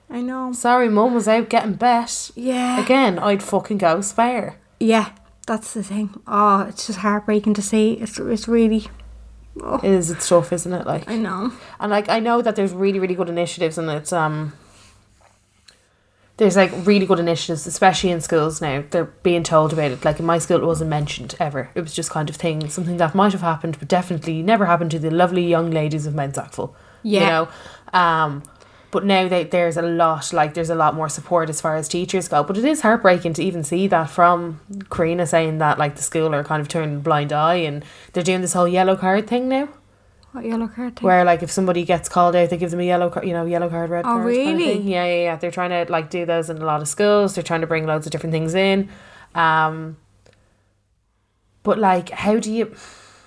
I know. Sorry, mum was out getting bet. Yeah. Again, I'd fucking go spare. Yeah, that's the thing. Oh, it's just heartbreaking to see. It's it's really... Oh. It is, it's tough, isn't it? Like, I know. And like, I know that there's really, really good initiatives, and it's um there's like really good initiatives, especially in schools now. They're being told about it. Like in my school, it wasn't mentioned ever. It was just kind of thing, something that might have happened, but definitely never happened to the lovely young ladies of Mount Sackville. Yeah. You know? Um But now they, there's a lot, like, there's a lot more support as far as teachers go. But it is heartbreaking to even see that from Karina saying that, like, the school are kind of turning a blind eye, and they're doing this whole yellow card thing now. What yellow card thing? Where, like, if somebody gets called out, they give them a yellow card, you know, yellow card, red oh, card. Oh, really? Kind of thing. Yeah, yeah, yeah. They're trying to, like, do those in a lot of schools. They're trying to bring loads of different things in. Um, but, like, how do you...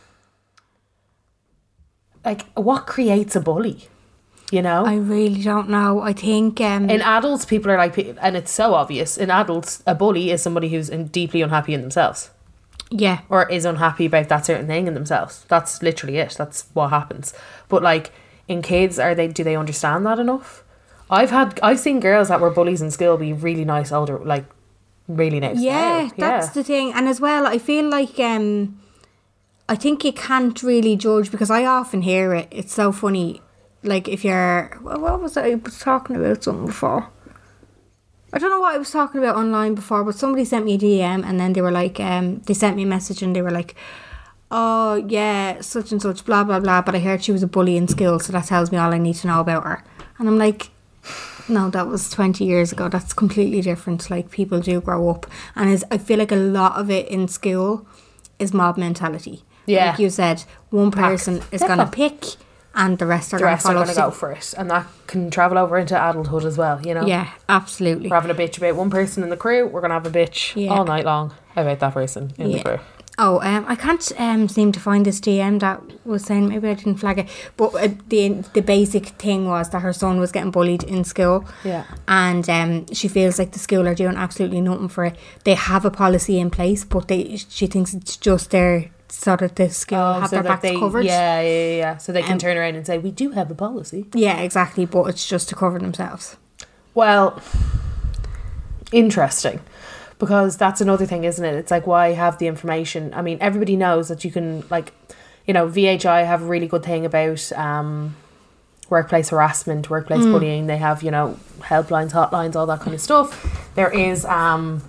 Like, what creates a bully? You know? I really don't know. I think... Um, in adults, people are like... And it's so obvious. In adults, a bully is somebody who's in, deeply unhappy in themselves. Yeah. Or is unhappy about that certain thing in themselves. That's literally it. That's what happens. But, like, in kids, are they? Do they understand that enough? I've had... I've seen girls that were bullies in school be really nice older... Like, really nice. Yeah, now. that's yeah. the thing. And as well, I feel like... um, I think you can't really judge, because I often hear it. It's so funny... Like, if you're... What was I, I was talking about something before? I don't know what I was talking about online before, but somebody sent me a D M, and then they were like... um, They sent me a message, and they were like... Oh, yeah, such and such, blah, blah, blah. But I heard she was a bully in school, so that tells me all I need to know about her. And I'm like... No, that was twenty years ago. That's completely different. Like, people do grow up. And is I feel like a lot of it in school is mob mentality. Yeah. Like you said, one person Pack. is going to pick... And the rest are the rest are going going to go for it, and that can travel over into adulthood as well. You know. Yeah, absolutely. We're having a bitch about one person in the crew. We're going to have a bitch yeah. all night long about that person in yeah. the crew. Oh, um, I can't um seem to find this D M that was saying, maybe I didn't flag it, but uh, the the basic thing was that her son was getting bullied in school. Yeah. And um, she feels like the school are doing absolutely nothing for it. They have a policy in place, but they she thinks it's just their... so that the school oh, have so their that backs they, covered. Yeah, yeah, yeah. So they can Um, turn around and say, we do have a policy. Yeah, exactly, but it's just to cover themselves. Well, interesting. Because that's another thing, isn't it? It's like, why have the information? I mean, everybody knows that you can, like, you know, V H I have a really good thing about um, workplace harassment, workplace Mm. bullying. They have, you know, helplines, hotlines, all that kind of stuff. There is um,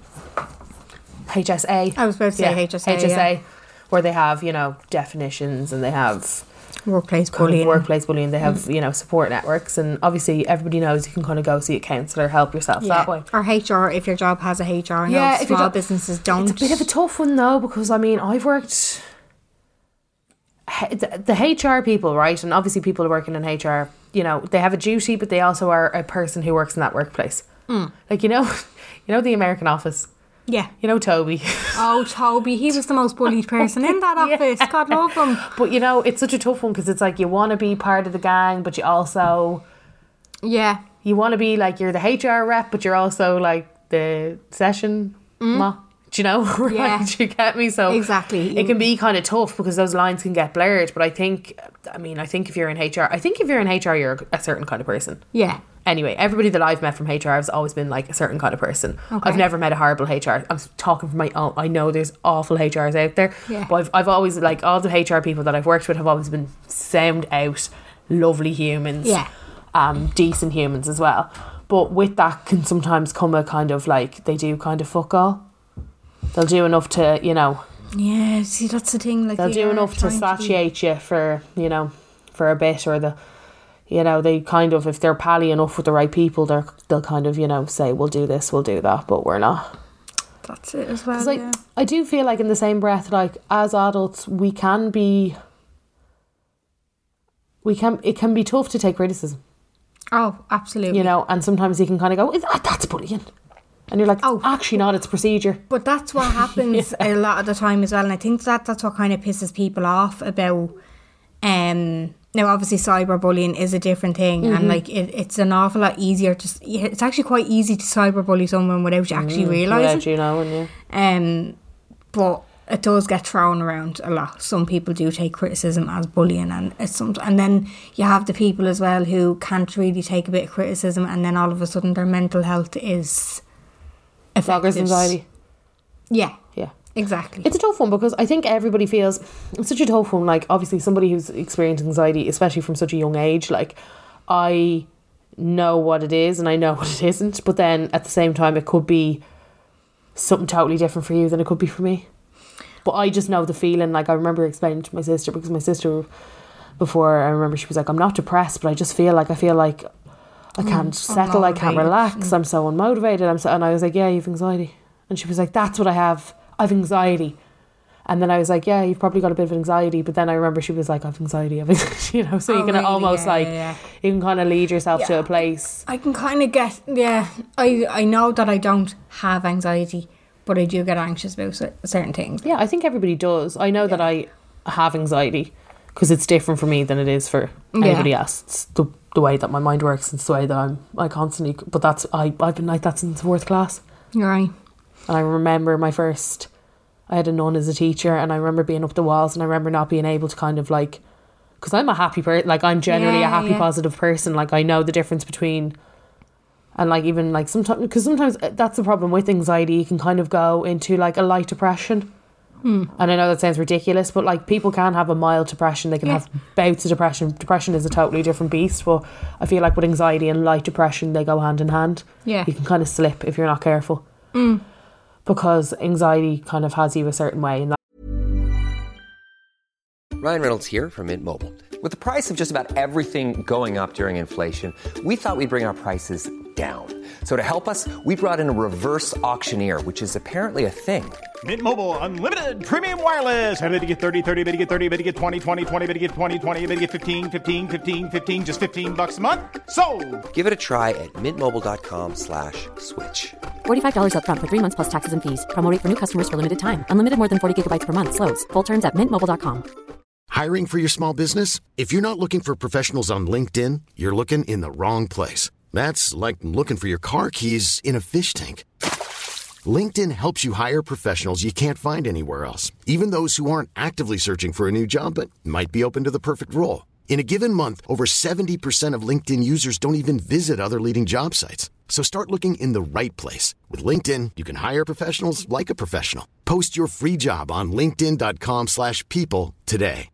H S A. I was about to say Yeah, H S A, H S A, yeah. where they have, you know, definitions, and they have Workplace kind bullying. of workplace bullying. They have, mm. you know, support networks, and obviously everybody knows you can kind of go see a counsellor, help yourself Yeah. that way. Or H R, if your job has a H R. I know Yeah, if your small job- businesses don't. It's a bit of a tough one though, because I mean, I've worked H- the, the H R people, right? And obviously people working in H R, you know, they have a duty, but they also are a person who works in that workplace. Mm. Like, you know, you know the American Office. Yeah. You know Toby. Oh, Toby, he was the most bullied person in that office. Yeah. God love him. But you know, it's such a tough one, because it's like you want to be part of the gang, but you also Yeah. you want to be like, you're the H R rep, but you're also like the session ma. Do you know? Yeah. Right? Do you get me? So Exactly. it can be kind of tough, because those lines can get blurred. But I think, I mean, I think if you're in H R, I think if you're in H R, you're a certain kind of person. Yeah. Anyway, everybody that I've met from H R has always been like a certain kind of person. Okay. I've never met a horrible H R. I'm talking from my own. I know there's awful H Rs out there. Yeah. But I've, I've always, like, all the H R people that I've worked with have always been sound out, lovely humans. Yeah. Um, decent humans as well. But with that can sometimes come a kind of like, they do kind of fuck all. They'll do enough to, you know, Yeah, see, that's the thing. Like they'll they do are enough to trying be- satiate you for, you know, for a bit, or the, you know, they kind of, if they're pally enough with the right people, they're, they'll kind of, you know, say, we'll do this, we'll do that, but we're not. That's it as well. Because, like, yeah. I do feel like in the same breath, like, as adults, we can be, we can, it can be tough to take criticism, Oh, absolutely. you know, and sometimes you can kind of go, "Ah, that's bullying." And you're like, Oh. oh, actually not, it's procedure. But that's what happens a lot of the time as well, and I think that that's what kind of pisses people off about. Um, now, obviously, cyberbullying is a different thing, Mm-hmm. and like it, it's an awful lot easier to. s- yeah, It's actually quite easy to cyberbully someone without you actually realising. Without you knowing, yeah. Um, but it does get thrown around a lot. Some people do take criticism as bullying, and it's some, and then you have the people as well who can't really take a bit of criticism, and then all of a sudden their mental health is affected. Vloggers' anxiety. Yeah. Yeah. Exactly. It's a tough one because I think everybody feels it's such a tough one. Like, obviously somebody who's experienced anxiety, especially from such a young age, like, I know what it is and I know what it isn't, but then at the same time it could be something totally different for you than it could be for me. But I just know the feeling. Like, I remember explaining to my sister, because my sister before, I remember she was like, I'm not depressed, but I just feel like I feel like I can't mm, settle, I can't relax, mm. I'm so unmotivated, I'm so, and I was like, yeah, you have anxiety. And she was like, that's what I have, I have anxiety. And then I was like, yeah, you've probably got a bit of anxiety. But then I remember she was like, I have anxiety, I have anxiety, you know. So oh, you can really? almost yeah, like yeah, yeah. you can kind of lead yourself yeah. to a place. I can kind of get yeah I, I know that I don't have anxiety, but I do get anxious about certain things. Yeah, I think everybody does. I know yeah. that I have anxiety because it's different for me than it is for anybody yeah. else. It's the, the way that my mind works. It's the way that I'm I constantly, but that's I, I've been like that since fourth class. Right. And I remember my first, I had a nun as a teacher, and I remember being up the walls, and I remember not being able to kind of like, because I'm a happy person, like I'm generally yeah, a happy yeah. positive person, like I know the difference between, and like even like sometimes, because sometimes that's the problem with anxiety, you can kind of go into like a light depression. Hmm. And I know that sounds ridiculous, but like people can have a mild depression, they can yeah. have bouts of depression. Depression is a totally different beast, but I feel like with anxiety and light depression, they go hand in hand. Yeah. You can kind of slip if you're not careful. Mm. Because anxiety kind of has you a certain way. And that- Ryan Reynolds here from Mint Mobile. With the price of just about everything going up during inflation, we thought we'd bring our prices down. So to help us, we brought in a reverse auctioneer, which is apparently a thing. Mint Mobile Unlimited Premium Wireless. How to get thirty, thirty, how to get thirty, how to get twenty, twenty, twenty, how to get twenty, twenty, how to get fifteen, fifteen, fifteen, fifteen, just fifteen bucks a month? Sold! Give it a try at mintmobile.com slash switch. forty-five dollars up front for three months plus taxes and fees. Promo rate for new customers for limited time. Unlimited more than forty gigabytes per month. Slows full terms at mint mobile dot com. Hiring for your small business? If you're not looking for professionals on LinkedIn, you're looking in the wrong place. That's like looking for your car keys in a fish tank. LinkedIn helps you hire professionals you can't find anywhere else, even those who aren't actively searching for a new job but might be open to the perfect role. In a given month, over seventy percent of LinkedIn users don't even visit other leading job sites. So start looking in the right place. With LinkedIn, you can hire professionals like a professional. Post your free job on linkedin.com slash people today.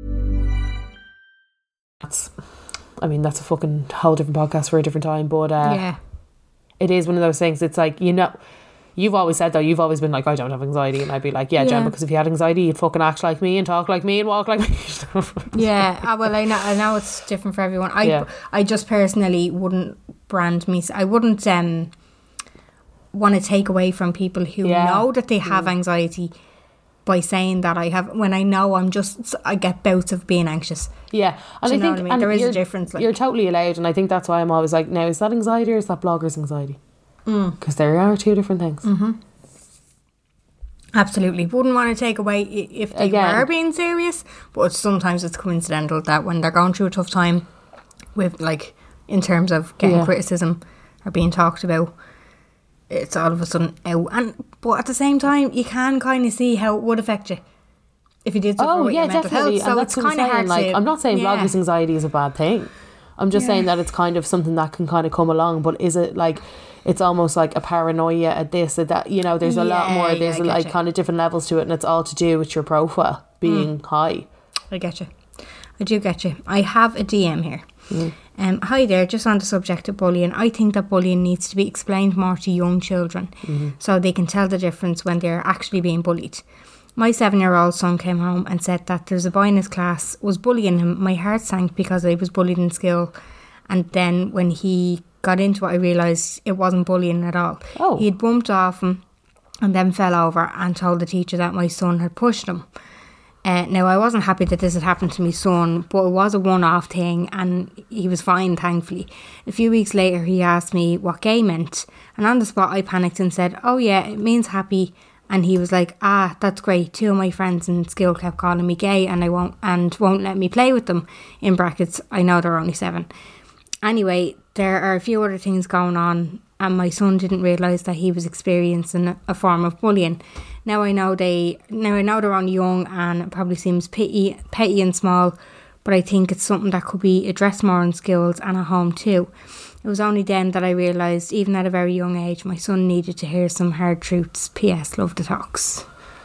That's, I mean, that's a fucking whole different podcast for a different time, but uh, yeah. it is one of those things. It's like, you know, you've always said, though, you've always been like, I don't have anxiety. And I'd be like, yeah, yeah. Jen, because if you had anxiety, you'd fucking act like me and talk like me and walk like me. yeah, uh, well, I know, I know it's different for everyone. I, yeah. I just personally wouldn't brand me. I wouldn't um, want to take away from people who yeah. know that they have mm. anxiety by saying that I have, when I know I'm just, I get bouts of being anxious. Yeah, and Do I you think know what I mean? and there is a difference. Like, you're totally allowed, and I think that's why I'm always like, now is that anxiety or is that blogger's anxiety? Because mm. there are two different things. Mm-hmm. Absolutely, wouldn't want to take away if they Again. were being serious, but sometimes it's coincidental that when they're going through a tough time, with like in terms of getting yeah. criticism or being talked about, it's all of a sudden out. And but at the same time, you can kind of see how it would affect you if you did suffer oh, with yeah, your mental definitely. health. So and it's kind of hard like, to... I'm not saying yeah. bloggers' anxiety is a bad thing. I'm just yeah. saying that it's kind of something that can kind of come along. But is it like, it's almost like a paranoia at this, at that, you know, there's a yeah, lot more, there's yeah, like you. kind of different levels to it, and it's all to do with your profile being mm. high. I get you. I do get you. I have a D M here. Mm. Um, hi there, just on the subject of bullying. I think that bullying needs to be explained more to young children mm-hmm. so they can tell the difference when they're actually being bullied. My seven-year-old son came home and said that there's a boy in his class was bullying him. My heart sank because I was bullied in school, and then when he got into it, I realised it wasn't bullying at all. Oh. He had bumped off him and then fell over and told the teacher that my son had pushed him. Uh, now, I wasn't happy that this had happened to my son, but it was a one-off thing and he was fine, thankfully. A few weeks later, he asked me what gay meant, and on the spot I panicked and said, oh yeah, it means happy. And he was like, ah, that's great. Two of my friends in school kept calling me gay and I won't and won't let me play with them. In brackets, I know they're only seven. Anyway, there are a few other things going on and my son didn't realise that he was experiencing a form of bullying. Now I know they, now I know they're only young and it probably seems petty, petty and small, but I think it's something that could be addressed more in schools and at home too. It was only then that I realised, even at a very young age, my son needed to hear some hard truths. P S Love the talks.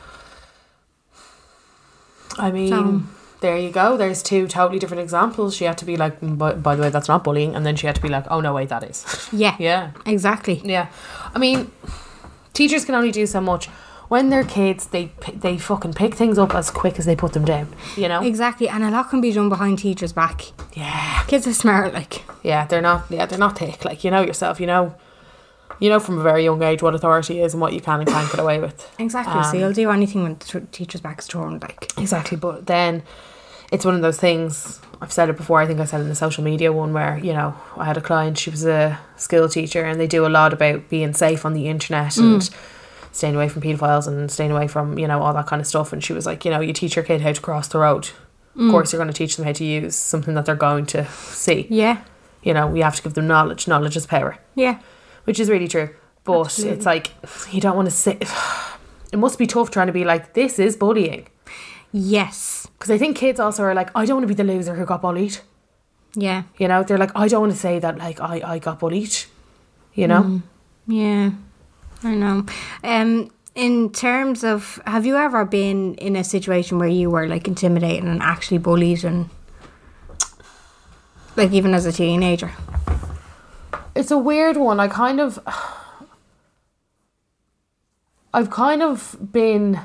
I mean, So- there you go. There's two totally different examples. She had to be like, by, by the way, that's not bullying. And then she had to be like, oh no, wait, that is. Yeah. Yeah. Exactly. Yeah. I mean, teachers can only do so much. When they're kids, they p- they fucking pick things up as quick as they put them down, you know? Exactly. And a lot can be done behind teachers' back. Yeah. Kids are smart, like. Yeah, they're not, yeah, they're not thick. Like, you know yourself, you know, you know from a very young age what authority is and what you can and can't get away with. Exactly. so Um, you'll do anything when the t- teacher's back's turned, like. Exactly, but then it's one of those things, I've said it before, I think I said it in the social media one where, you know, I had a client, she was a school teacher and they do a lot about being safe on the internet and staying away from paedophiles and staying away from, you know, all that kind of stuff. And she was like, you know, you teach your kid how to cross the road. Of course you're going to teach them how to use something that they're going to see. Yeah. You know, we have to give them knowledge. Knowledge is power. Yeah. Which is really true. But Absolutely. it's like, you don't want to sit... It must be tough trying to be like, this is bullying. Yes. Because I think kids also are like, I don't want to be the loser who got bullied. Yeah. You know, they're like, I don't want to say that, like, I, I got bullied. You know? Yeah. I know. Um, in terms of, have you ever been in a situation where you were like intimidated and actually bullied, and like even as a teenager? It's a weird one. I kind of... I've kind of been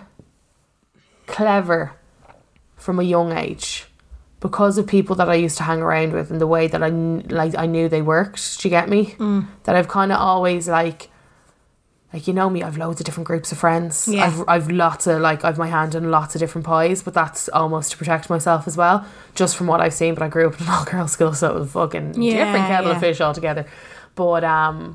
clever from a young age because of people that I used to hang around with and the way that I kn- like I knew they worked. Do you get me? Mm. That I've kind of always like, like you know me, I've loads of different groups of friends. Yeah. I've I've lots of like I've my hand in lots of different pies, but that's almost to protect myself as well, just from what I've seen. But I grew up in an all girls school, so it was fucking Yeah, different kettle yeah. of fish altogether. But um.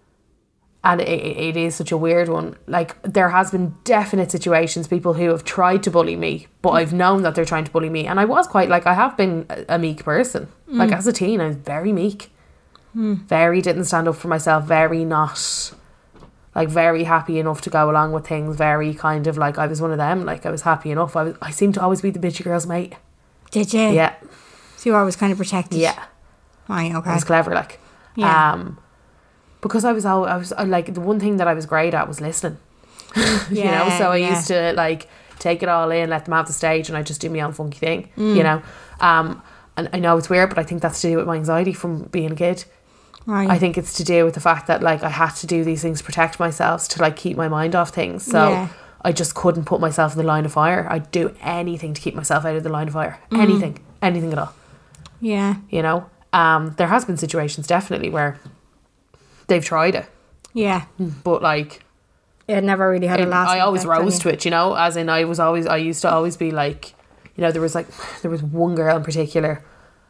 And it, it is such a weird one. Like, there has been definite situations, people who have tried to bully me, but I've known that they're trying to bully me. And I was quite, like, I have been a, a meek person. Mm. Like, as a teen, I was very meek. Mm. Very didn't stand up for myself. Very not, like, very happy enough to go along with things. Very kind of, like, I was one of them. Like, I was happy enough. I was. I seemed to always be the bitchy girl's mate. Did you? Yeah. So you were always kind of protected? Yeah. Right, okay. I was clever, like. Yeah. Um... Because I was, all, I was I, like, the one thing that I was great at was listening. you Yeah, know, so I yeah. used to, like, take it all in, let them have the stage, and I just do my own funky thing, Mm. you know. Um, and I know it's weird, but I think that's to do with my anxiety from being a kid. Right. I think it's to do with the fact that, like, I had to do these things to protect myself, to, like, keep my mind off things. So Yeah. I just couldn't put myself in the line of fire. I'd do anything to keep myself out of the line of fire. Anything. Anything at all. Yeah. You know? Um, there has been situations, definitely, where they've tried it. Yeah. But, like... It never really had a It, last. I always rose to it, you know, as in I was always, I used to always be like, you know, there was like, there was one girl in particular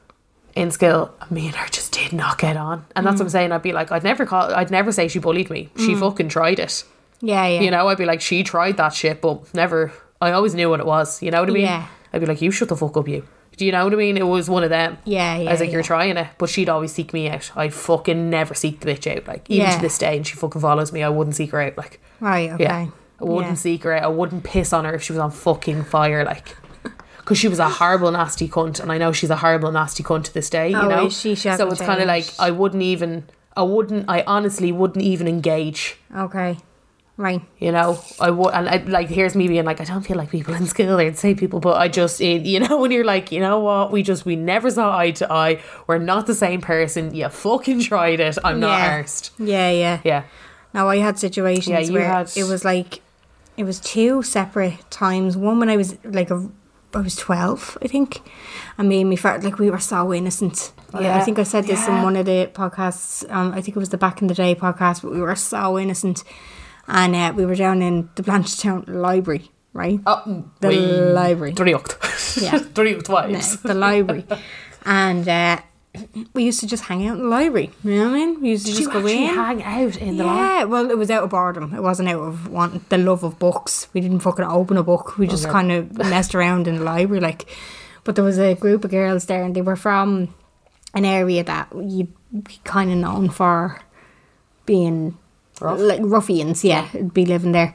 in school, and me and her just did not get on. And that's Mm. what I'm saying, I'd be like, I'd never call, I'd never say she bullied me. She Mm. fucking tried it. Yeah, yeah. You know, I'd be like, she tried that shit, but never, I always knew what it was, you know what I mean? Yeah. I'd be like, you shut the fuck up, you. Do you know what I mean? It was one of them. Yeah, yeah, I was like, yeah. you're trying it. But she'd always seek me out. I'd fucking never seek the bitch out. Like, even Yeah. to this day, and she fucking follows me, I wouldn't seek her out. Like, Right, okay. yeah. I wouldn't Yeah. seek her out. I wouldn't piss on her if she was on fucking fire, like. Because she was a horrible, nasty cunt. And I know she's a horrible, nasty cunt to this day, you Oh, know? is she? She so hasn't it's kind of like, changed. I wouldn't even, I wouldn't, I honestly wouldn't even engage. Okay. Right. You know, I would, and I, like, here's me being like, I don't feel like people in school, I'd say people, but I just, it, you know, when you're like, you know what, we just, we never saw eye to eye, we're not the same person, you fucking tried it, I'm not Yeah. arsed. Yeah, yeah. Yeah. Now, I had situations Yeah, you where had- it was like, it was two separate times. One when I was like, a, I was twelve, I think. And me and my friend, like, we were so innocent. I- I Yeah. think I said this Yeah. in one of the podcasts. Um, I think it was the Back in the Day podcast, but we were so innocent. And uh, we were down in the Blanchetown Library, right? Oh, the we- library. Driocht. Yeah. Driocht vibes. the library. And uh, we used to just hang out in the library. You know what I mean? We used to Did just you go actually in. hang out in the library? Yeah, well, it was out of boredom. It wasn't out of wanting the love of books. We didn't fucking open a book. We just Okay. kind of messed around in the library, like. But there was a group of girls there, and they were from an area that you'd be kind of known for being Rough. like ruffians, yeah, be living there.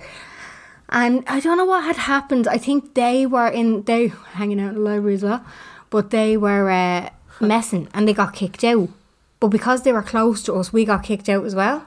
And I don't know what had happened. I think they were in, they were hanging out in the library as well, but they were uh, messing and they got kicked out. But because they were close to us, we got kicked out as well.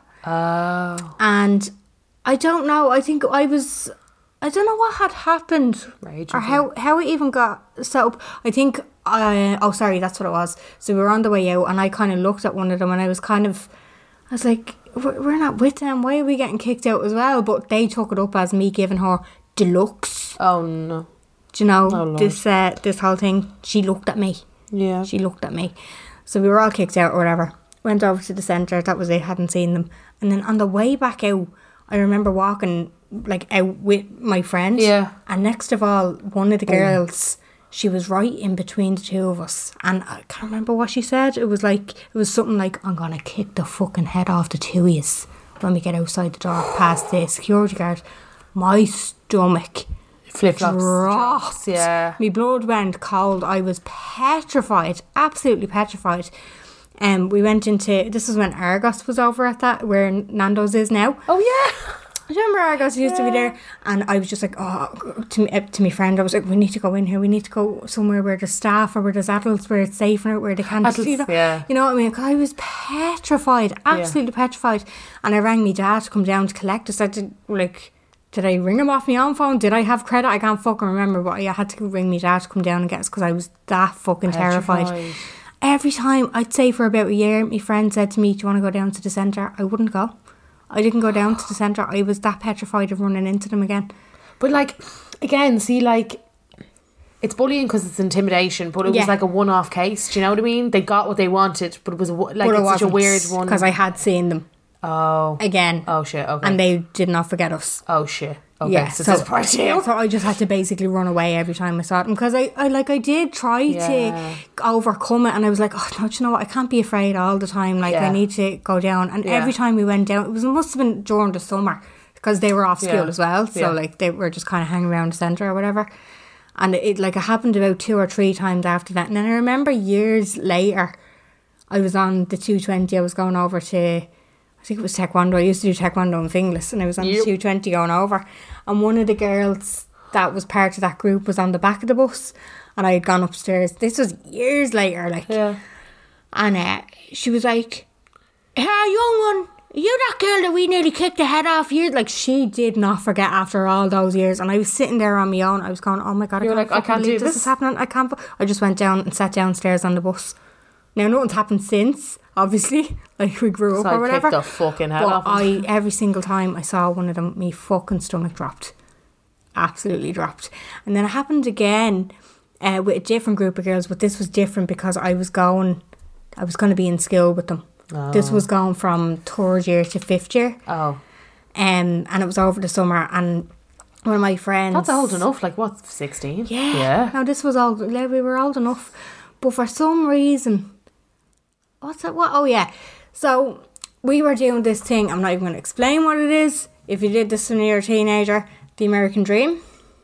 Oh. And I don't know, I think I was, I don't know what had happened Rage or how, how it even got set up. I think, uh, oh sorry, that's what it was. So we were on the way out and I kind of looked at one of them and I was kind of, I was like, we're we're not with them, why are we getting kicked out as well? But they took it up as me giving her deluxe. Oh no. Do you know, Oh, Lord. this uh, this whole thing, she looked at me. Yeah. She looked at me. So we were all kicked out or whatever. Went over to the centre, that was it, hadn't seen them. And then on the way back out, I remember walking like out with my friend. Yeah. And next of all, one of the girls, she was right in between the two of us. And I can't remember what she said. It was like, it was something like, I'm going to kick the fucking head off the two of yous when we get outside the door past the security guard. My stomach Flip-flops. dropped. Yeah. My blood went cold. I was petrified, absolutely petrified. Um, we went into, this is when Argos was over at that, where Nando's is now. Oh yeah. I remember Argos used yeah. to be there, and I was just like, oh, to me, to my friend, I was like, we need to go in here, we need to go somewhere where there's staff or where there's adults, where it's safe and where they can't, Adults, you know, yeah. you know what I mean? 'Cause I was petrified, absolutely yeah. petrified, and I rang my dad to come down to collect us. I did, like, did I ring him off my own phone? Did I have credit? I can't fucking remember, but I had to ring my dad to come down and get us because I was that fucking petrified. terrified. Every time, I'd say for about a year, my friend said to me, do you want to go down to the centre? I wouldn't go. I didn't go down to the centre. I was that petrified of running into them again. But like, again, see, like, it's bullying because it's intimidation, but it Yeah. was like a one-off case. Do you know what I mean? They got what they wanted, but it was a, like But it it's such a wasn't, weird one. because I had seen them Oh. again. Oh shit. Okay. And they did not forget us. Oh shit. Okay. Yeah, So, so, this is part two. so I just had to basically run away every time I saw them because I, I like I did try Yeah. to overcome it, and I was like, oh no, do you know what? I can't be afraid all the time. Like Yeah. I need to go down. And Yeah. every time we went down, it was it must have been during the summer because they were off school Yeah. as well. So Yeah. like they were just kind of hanging around the centre or whatever. And it like it happened about two or three times after that. And then I remember years later, I was on the two twenty. I was going over to, I think it was Taekwondo. I used to do Taekwondo in Finglas, and I was on Yep. the two twenty going over. And one of the girls that was part of that group was on the back of the bus, and I had gone upstairs. This was years later, like. Yeah. And uh, she was like, "Hey, young one, are you that girl that we nearly kicked the head off?" You like, she did not forget after all those years. And I was sitting there on my own. I was going, "Oh my god, I You were can't, like, I fucking can't believe do this this. is happening. I can't." I just went down and sat downstairs on the bus. Now nothing's happened since, obviously. Like we grew So up I or whatever. kicked the fucking head but off. I every single time I saw one of them, my fucking stomach dropped. Absolutely dropped. And then it happened again uh, with a different group of girls, but this was different because I was going, I was going to be in school with them. Oh. This was going from third year to fifth year. Oh. Um, and it was over the summer, and one of my friends... That's old enough. Like what? Sixteen. Yeah. Yeah. No, this was old. Yeah, we were old enough. But for some reason... What's that? What? Oh, yeah. So, we were doing this thing. I'm not even going to explain what it is. If you did this when you were a teenager, the American Dream.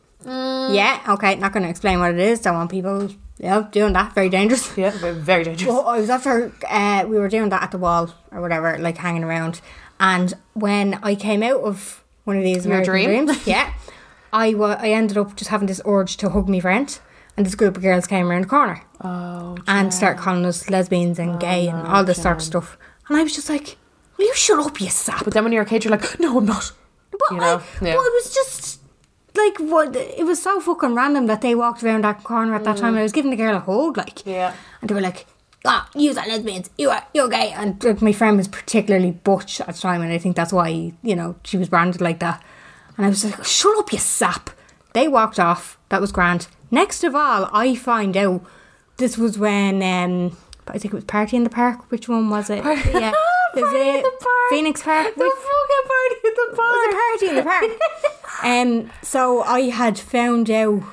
Mm. Yeah, okay. Not going to explain what it is. Don't want people, you know, doing that. Very dangerous. Yeah. Very dangerous. Well, I was after... Uh, we were doing that at the wall or whatever, like hanging around. And when I came out of one of these Your American dream? Dreams... Yeah. I, wa- I ended up just having this urge to hug my friend. And this group of girls came around the corner. Oh, and start calling us lesbians and gay and all this sort of stuff. And I was just like, will you shut up, you sap? But then when you're a kid, you're like, no, I'm not. But, you I, know? but Yeah. it was just like, what? It was so fucking random that they walked around that corner at that time. And I was giving the girl a hug, like. Yeah. And they were like, ah, you are lesbians, you are, you're gay. And like, my friend was particularly butch at the time, and I think that's why, you know, she was branded like that. And I was like, shut up, you sap. They walked off. That was grand. Next of all, I find out this was when um, I think it was Party in the Park. Which one was it? Party, yeah, party is it in the Park. Phoenix Park? The Which, fucking Party in the Park. was it Party in the Park? um, so I had found out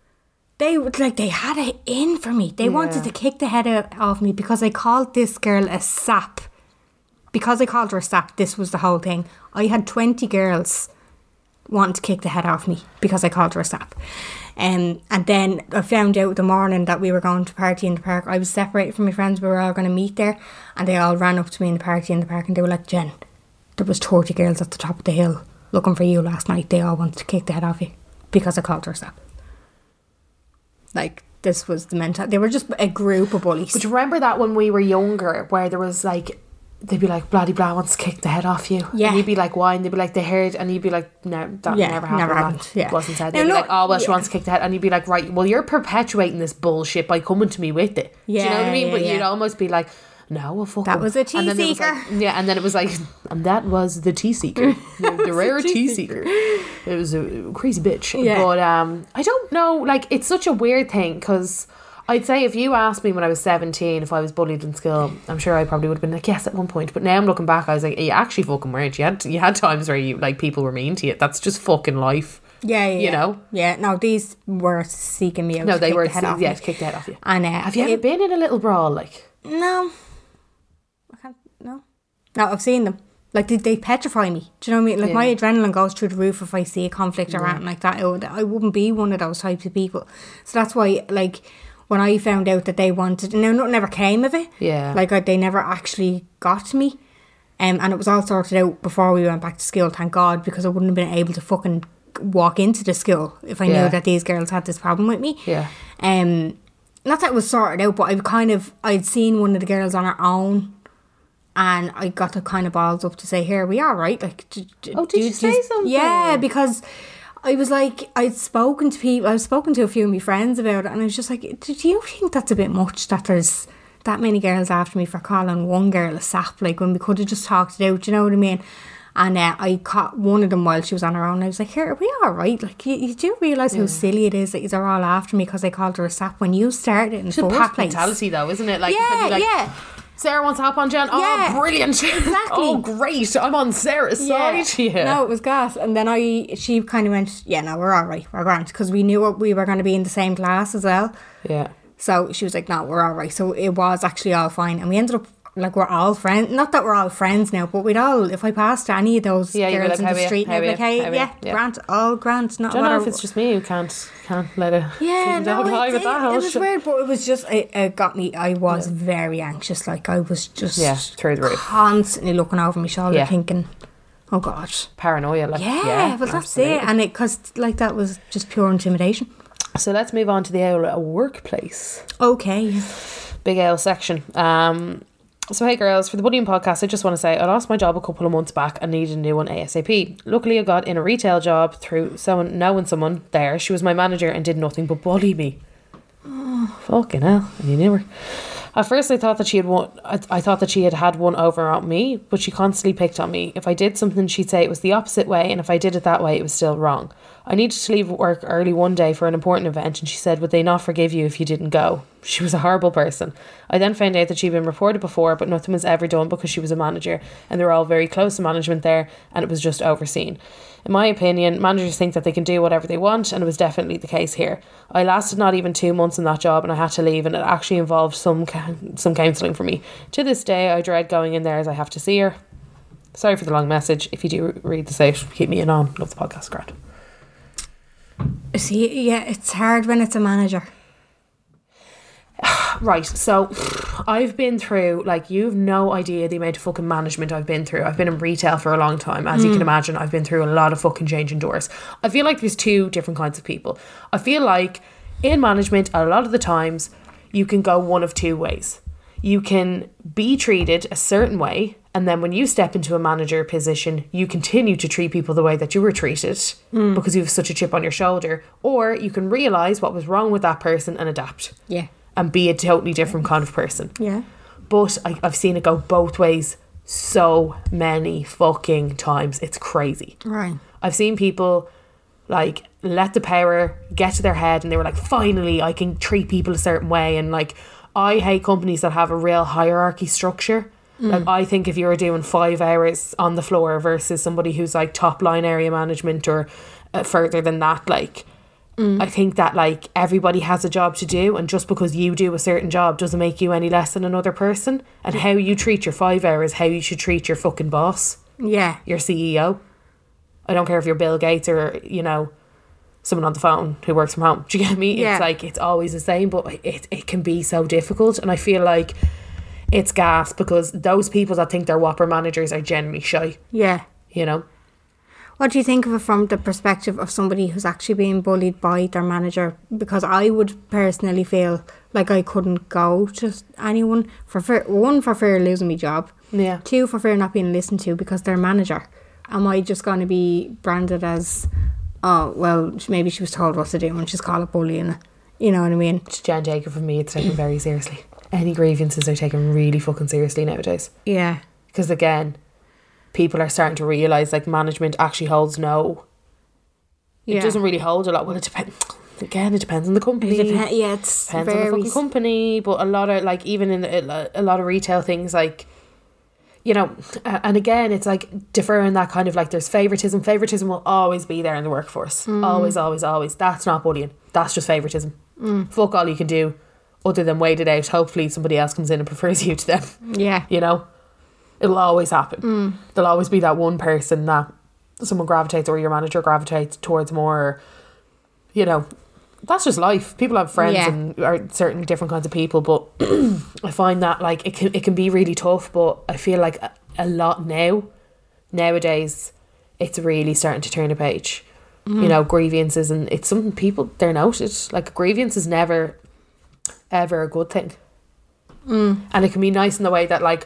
they would like they had it in for me. They Yeah. wanted to kick the head out of me because I called this girl a sap. Because I called her a sap, this was the whole thing. I had twenty girls wanting to kick the head off me because I called her a sap. Um, and then I found out the morning that we were going to Party in the Park. I was separated from my friends. We were all going to meet there, and they all ran up to me in the Party in the Park, and they were like, "Jen, there was thirty girls at the top of the hill looking for you last night. They all wanted to kick the head off you because I called her a sap. Like, this was the mental. They were just a group of bullies. But you remember that when we were younger, where there was like, they'd be like, bloody blah wants to kick the head off you. Yeah. And you'd be like, why? And they'd be like, they heard. And you'd be like, no, that Yeah, never happened. never That happened, yeah. wasn't said. Now, They'd be look, like, oh, well, she yeah. wants to kick the head. And you'd be like, right, well, you're perpetuating this bullshit by coming to me with it. Do you know what I Yeah, mean? yeah, But yeah. you'd almost be like, no, well, fuck That him. was a tea And then there was seeker. like- yeah, and then it was like, and that was the tea seeker. the, the rare tea seeker. It was a crazy bitch. Yeah. But um, I don't know, like, it's such a weird thing, because I'd say if you asked me when I was seventeen if I was bullied in school, I'm sure I probably would have been like, yes, at one point. But now I'm looking back, I was like, you actually fucking weren't. You had, you had times where you, like, people were mean to you. That's just fucking life. Yeah, yeah. You yeah. know? Yeah, no, these were seeking me out. No, to they kick were, the head off yeah, me. to kick the head off you. And uh, Have you ever it- been in a little brawl, like? No. I can't, no. No, I've seen them. Like, they, they petrify me. Do you know what I mean? Like, Yeah. my adrenaline goes through the roof if I see a conflict or anything like that. I, would, I wouldn't be one of those types of people. So that's why, like, when I found out that they wanted... Now, nothing ever came of it. Yeah. Like, I, they never actually got to me. Um, and it was all sorted out before we went back to school, thank God, because I wouldn't have been able to fucking walk into the school if I Yeah. knew that these girls had this problem with me. Yeah. Um, not that it was sorted out, but I kind of... I'd seen one of the girls on her own... And I got the kind of balls up to say, here, we are, right? Like, d- d- Oh, did do you say something? Yeah, because I was like, I'd spoken to people, I've spoken to a few of my friends about it, and I was just like, do you think that's a bit much that there's that many girls after me for calling one girl a sap, like, when we could have just talked it out, do you know what I mean? And uh, I caught one of them while she was on her own. I was like, here, are we all right? Like, you, you do realise how silly it is that you're all after me because I called her a sap when you started in the It's a first pack place. mentality, though, isn't it? Like, Yeah, like, yeah. Sarah wants to hop on Jen. Oh, Yeah, brilliant. exactly. Oh, great. I'm on Sarah's Yeah. side here. No, it was gas. And then I, she kind of went, yeah, no, we're all right, we're grand, because we knew what we were going to be in the same class as well. Yeah. So she was like, no, we're all right. So it was actually all fine, and we ended up like we're all friends. Not that we're all friends now, but we'd all, if I passed any of those Yeah, you'd be girls like, in how the are you? street, How and I'd be are like, you? hey, How are you? yeah, Yeah. grant, all grant, not I don't know matter if it's just me who can't can't let it. Yeah, no, don't lie it, with that. it, whole it was shit. weird, but it was just, it, it got me, I was very anxious, like I was just Yeah, through the roof. constantly looking over my shoulder Yeah. thinking, oh God. Paranoia, like Yeah, yeah, well that's absolutely. it. And it, because like that was just pure intimidation. So let's move on to the old workplace. Okay. Big L section. Um, so hey girls, for the Bullying Podcast, I just want to say I lost my job a couple of months back and needed a new one ASAP. Luckily I got in a retail job through someone knowing someone there. She was my manager and did nothing but bully me. Oh, fucking hell. And you knew her. At first I thought that she had one I, I thought that she had had one over on me, but she constantly picked on me. If I did something, she'd say it was the opposite way, and if I did it that way, it was still wrong. I needed to leave work early one day for an important event, and she said, would they not forgive you if you didn't go? She was a horrible person. I then found out that she'd been reported before, but nothing was ever done because she was a manager, and they were all very close to management there, and it was just overseen. In my opinion, managers think that they can do whatever they want, and it was definitely the case here. I lasted not even two months in that job, and I had to leave, and it actually involved some some counselling for me. To this day, I dread going in there as I have to see her. Sorry for the long message. If you do read this out, keep me in on. Love the podcast, Grant. See, yeah, it's hard when it's a manager. Right, so I've been through, like, you've no idea the amount of fucking management I've been through. I've been in retail for a long time. As you can imagine, I've been through a lot of fucking changing doors. I feel like there's two different kinds of people. I feel like in management, a lot of the times, you can go one of two ways. You can be treated a certain way, and then when you step into a manager position, you continue to treat people the way that you were treated because you have such a chip on your shoulder. Or you can realise what was wrong with that person and adapt. Yeah. And be a totally different kind of person. Yeah. But I, I've seen it go both ways so many fucking times. It's crazy. Right. I've seen people like let the power get to their head and they were like, finally I can treat people a certain way. And like, I hate companies that have a real hierarchy structure. Like, I think if you're doing five hours on the floor versus somebody who's like top line area management or uh, further than that, like, I think that like everybody has a job to do, and just because you do a certain job doesn't make you any less than another person. And how you treat your five hours, how you should treat your fucking boss, Yeah. your C E O. I don't care if you're Bill Gates or, you know, someone on the phone who works from home. Do you get me? Yeah. It's like, it's always the same, but it, it can be so difficult. And I feel like it's gas, because those people that think they're whopper managers are generally shy. Yeah. You know? What do you think of it from the perspective of somebody who's actually being bullied by their manager? Because I would personally feel like I couldn't go to anyone for fear, one, for fear of losing my job. Yeah. Two, for fear of not being listened to because they're manager. Am I just going to be branded as, oh, well, maybe she was told what to do and she's called it bullying? You know what I mean? Jen Jacob, for me, it's taken very seriously. Any grievances are taken really fucking seriously nowadays. Yeah. Because again, people are starting to realise like management actually holds no. It Yeah. doesn't really hold a lot. Well, it depends. Again, it depends on the company. It depend- yeah, it's depends very on the fucking company. But a lot of like even in the, a lot of retail things, like, you know, and again, it's like deferring that kind of like there's favouritism. Favouritism will always be there in the workforce. Mm. Always, always, always. That's not bullying. That's just favouritism. Mm. Fuck all you can do other than wait it out. Hopefully somebody else comes in and prefers you to them. Yeah. You know? It'll always happen. Mm. There'll always be that one person that someone gravitates, or your manager gravitates towards more, you know, that's just life. People have friends Yeah. and are certain different kinds of people, but I find that like it can, it can be really tough, but I feel like a, a lot now, nowadays, it's really starting to turn a page. Mm. You know, grievances, and it's something people, they're noted. Like, grievance is never, ever a good thing. Mm. And it can be nice in the way that, like,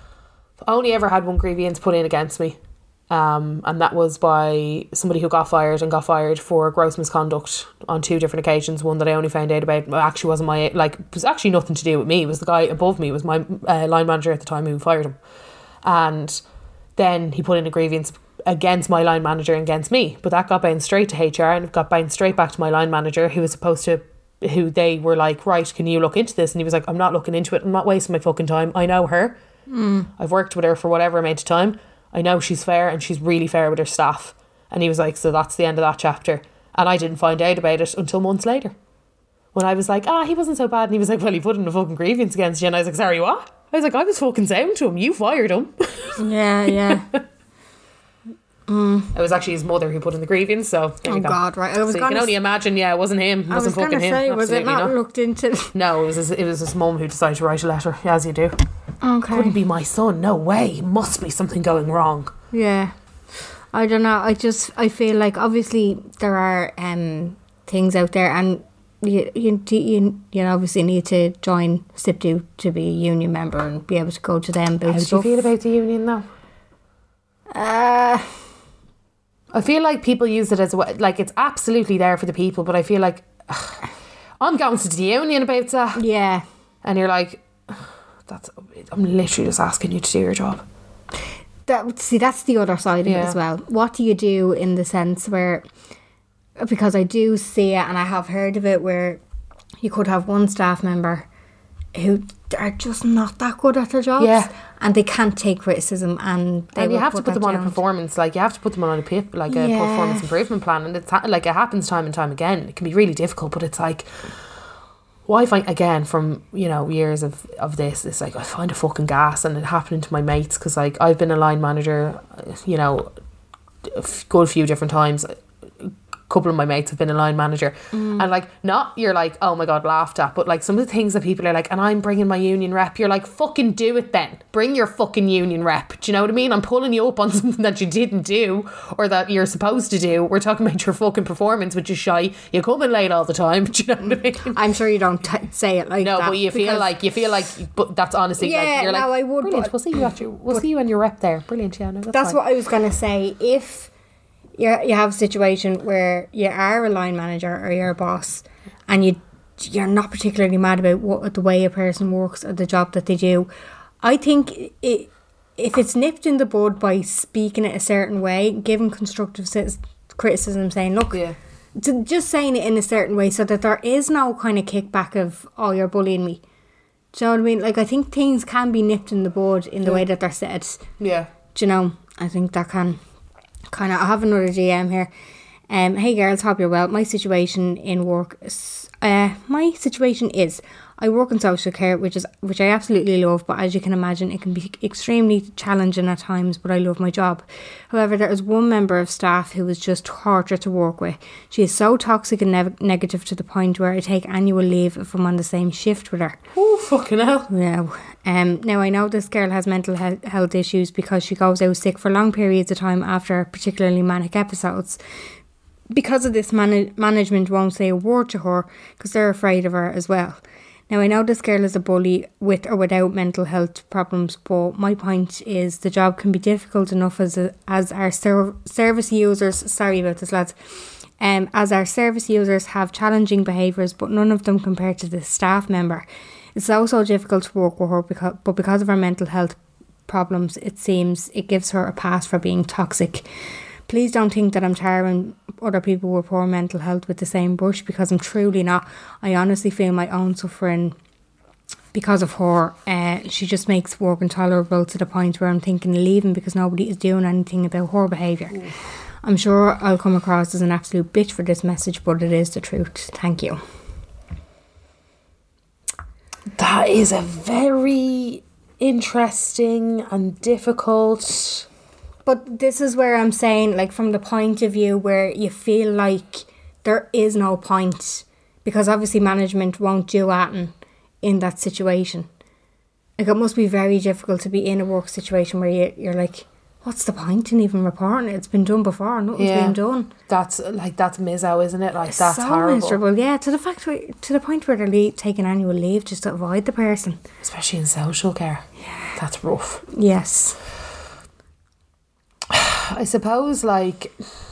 I only ever had one grievance put in against me, um, and that was by somebody who got fired and got fired for gross misconduct on two different occasions. One that I only found out about actually wasn't my, like, it was actually nothing to do with me. It was the guy above me, it was my uh, line manager at the time who fired him, and then he put in a grievance against my line manager and against me, but that got bounced straight to H R and it got bounced straight back to my line manager, who was supposed to, who they were like, right, can you look into this? And he was like, I'm not looking into it, I'm not wasting my fucking time. I know her. Mm. I've worked with her for whatever amount of time. I know she's fair and she's really fair with her staff. And he was like, so that's the end of that chapter. And I didn't find out about it until months later, when I was like, ah, he wasn't so bad. And he was like, well, he put in a fucking grievance against you. And I was like, sorry, what? I was like, I was fucking sound to him, you fired him. Yeah, yeah. Mm. It was actually his mother who put in the grievance, so there Oh you go. God, right. I was So you gonna can only s- imagine, yeah, it wasn't him. It I was wasn't going to fucking him. say, was it Absolutely not not. looked into? No, it was his, it was his mum who decided to write a letter, as you do. Okay. Couldn't be my son, no way. Must be something going wrong. Yeah. I don't know. I just, I feel like obviously there are um things out there, and you you you, you obviously need to join S I P D U to be a union member and be able to go to them about How do you stuff. feel about the union though? Uh, I feel like people use it as well, like it's absolutely there for the people, but I feel like ugh, I'm going to the union about that, yeah. and you're like, ugh, that's, I'm literally just asking you to do your job. That, see, that's the other side of it Yeah. as well. What do you do in the sense where, because I do see it and I have heard of it, where you could have one staff member who are just not that good at their jobs, Yeah. and they can't take criticism, and they And you will have to put that them on a down. performance, like you have to put them on a pe- like a Yeah. performance improvement plan, and it's ha- like it happens time and time again. It can be really difficult, but it's like, what I find again from, you know, years of, of this, it's like I find a fucking gas, and it happening to my mates, because like I've been a line manager, you know, a f- good few different times. A couple of my mates have been a line manager, Mm. and like, not you're like, oh my god, laughed at, but like some of the things that people are like, and I'm bringing my union rep, you're like, fucking do it then, bring your fucking union rep. Do you know what I mean? I'm pulling you up on something that you didn't do, or that you're supposed to do. We're talking about your fucking performance, which is shy. You come in late all the time. Do you know what I mean? I'm sure you don't t- say it like No, that. but you feel because- like you feel like, but that's honestly Yeah, like you're no, like, I would, brilliant. but- We'll see you at your, we'll see you and your rep there. Brilliant, yeah. No, that's That's fine. what I was going to say. If you you have a situation where you are a line manager or you're a boss, and you you're not particularly mad about what the way a person works or the job that they do, I think it, if it's nipped in the bud by speaking it a certain way, giving constructive cis- criticism, saying, look, Yeah. to, just saying it in a certain way so that there is no kind of kickback of, oh, you're bullying me. Do you know what I mean? Like, I think things can be nipped in the bud in the way that they're said. Yeah. Do you know? I think that can kind of. I have another D M here. Um, hey girls, hope you're well. My situation in work, is, uh, my my situation is I work in social care, which is which I absolutely love, but as you can imagine, it can be extremely challenging at times, but I love my job. However, there is one member of staff who is just torture to work with. She is so toxic and ne- negative to the point where I take annual leave if I'm on the same shift with her. Oh, fucking hell. Yeah. Um, now, I know this girl has mental he- health issues because she goes out sick for long periods of time after particularly manic episodes. Because of this, man- management won't say a word to her because they're afraid of her as well. Now, I know this girl is a bully with or without mental health problems, but my point is the job can be difficult enough as a, as our ser- service users, sorry about this lads, um, as our service users have challenging behaviours, but none of them compared to the staff member. It's also difficult to work with her, because, but because of her mental health problems, it seems it gives her a pass for being toxic. Please don't think that I'm tarring other people with poor mental health with the same brush, because I'm truly not. I honestly feel my own suffering because of her. Uh, she just makes work intolerable to the point where I'm thinking of leaving because nobody is doing anything about her behaviour. Mm. I'm sure I'll come across as an absolute bitch for this message, but it is the truth. Thank you. That is a very interesting and difficult... But this is where I'm saying, like, from the point of view where you feel like there is no point, because obviously management won't do anything in that situation. Like, it must be very difficult to be in a work situation where you, you're like, what's the point in even reporting it? It's been done before, nothing's yeah, been done. That's, like, that's miso, isn't it? Like, it's that's so horrible. miserable, yeah, to the fact where, to the point where they're le- taking annual leave just to avoid the person. Especially in social care. Yeah. That's rough. Yes. I suppose, like,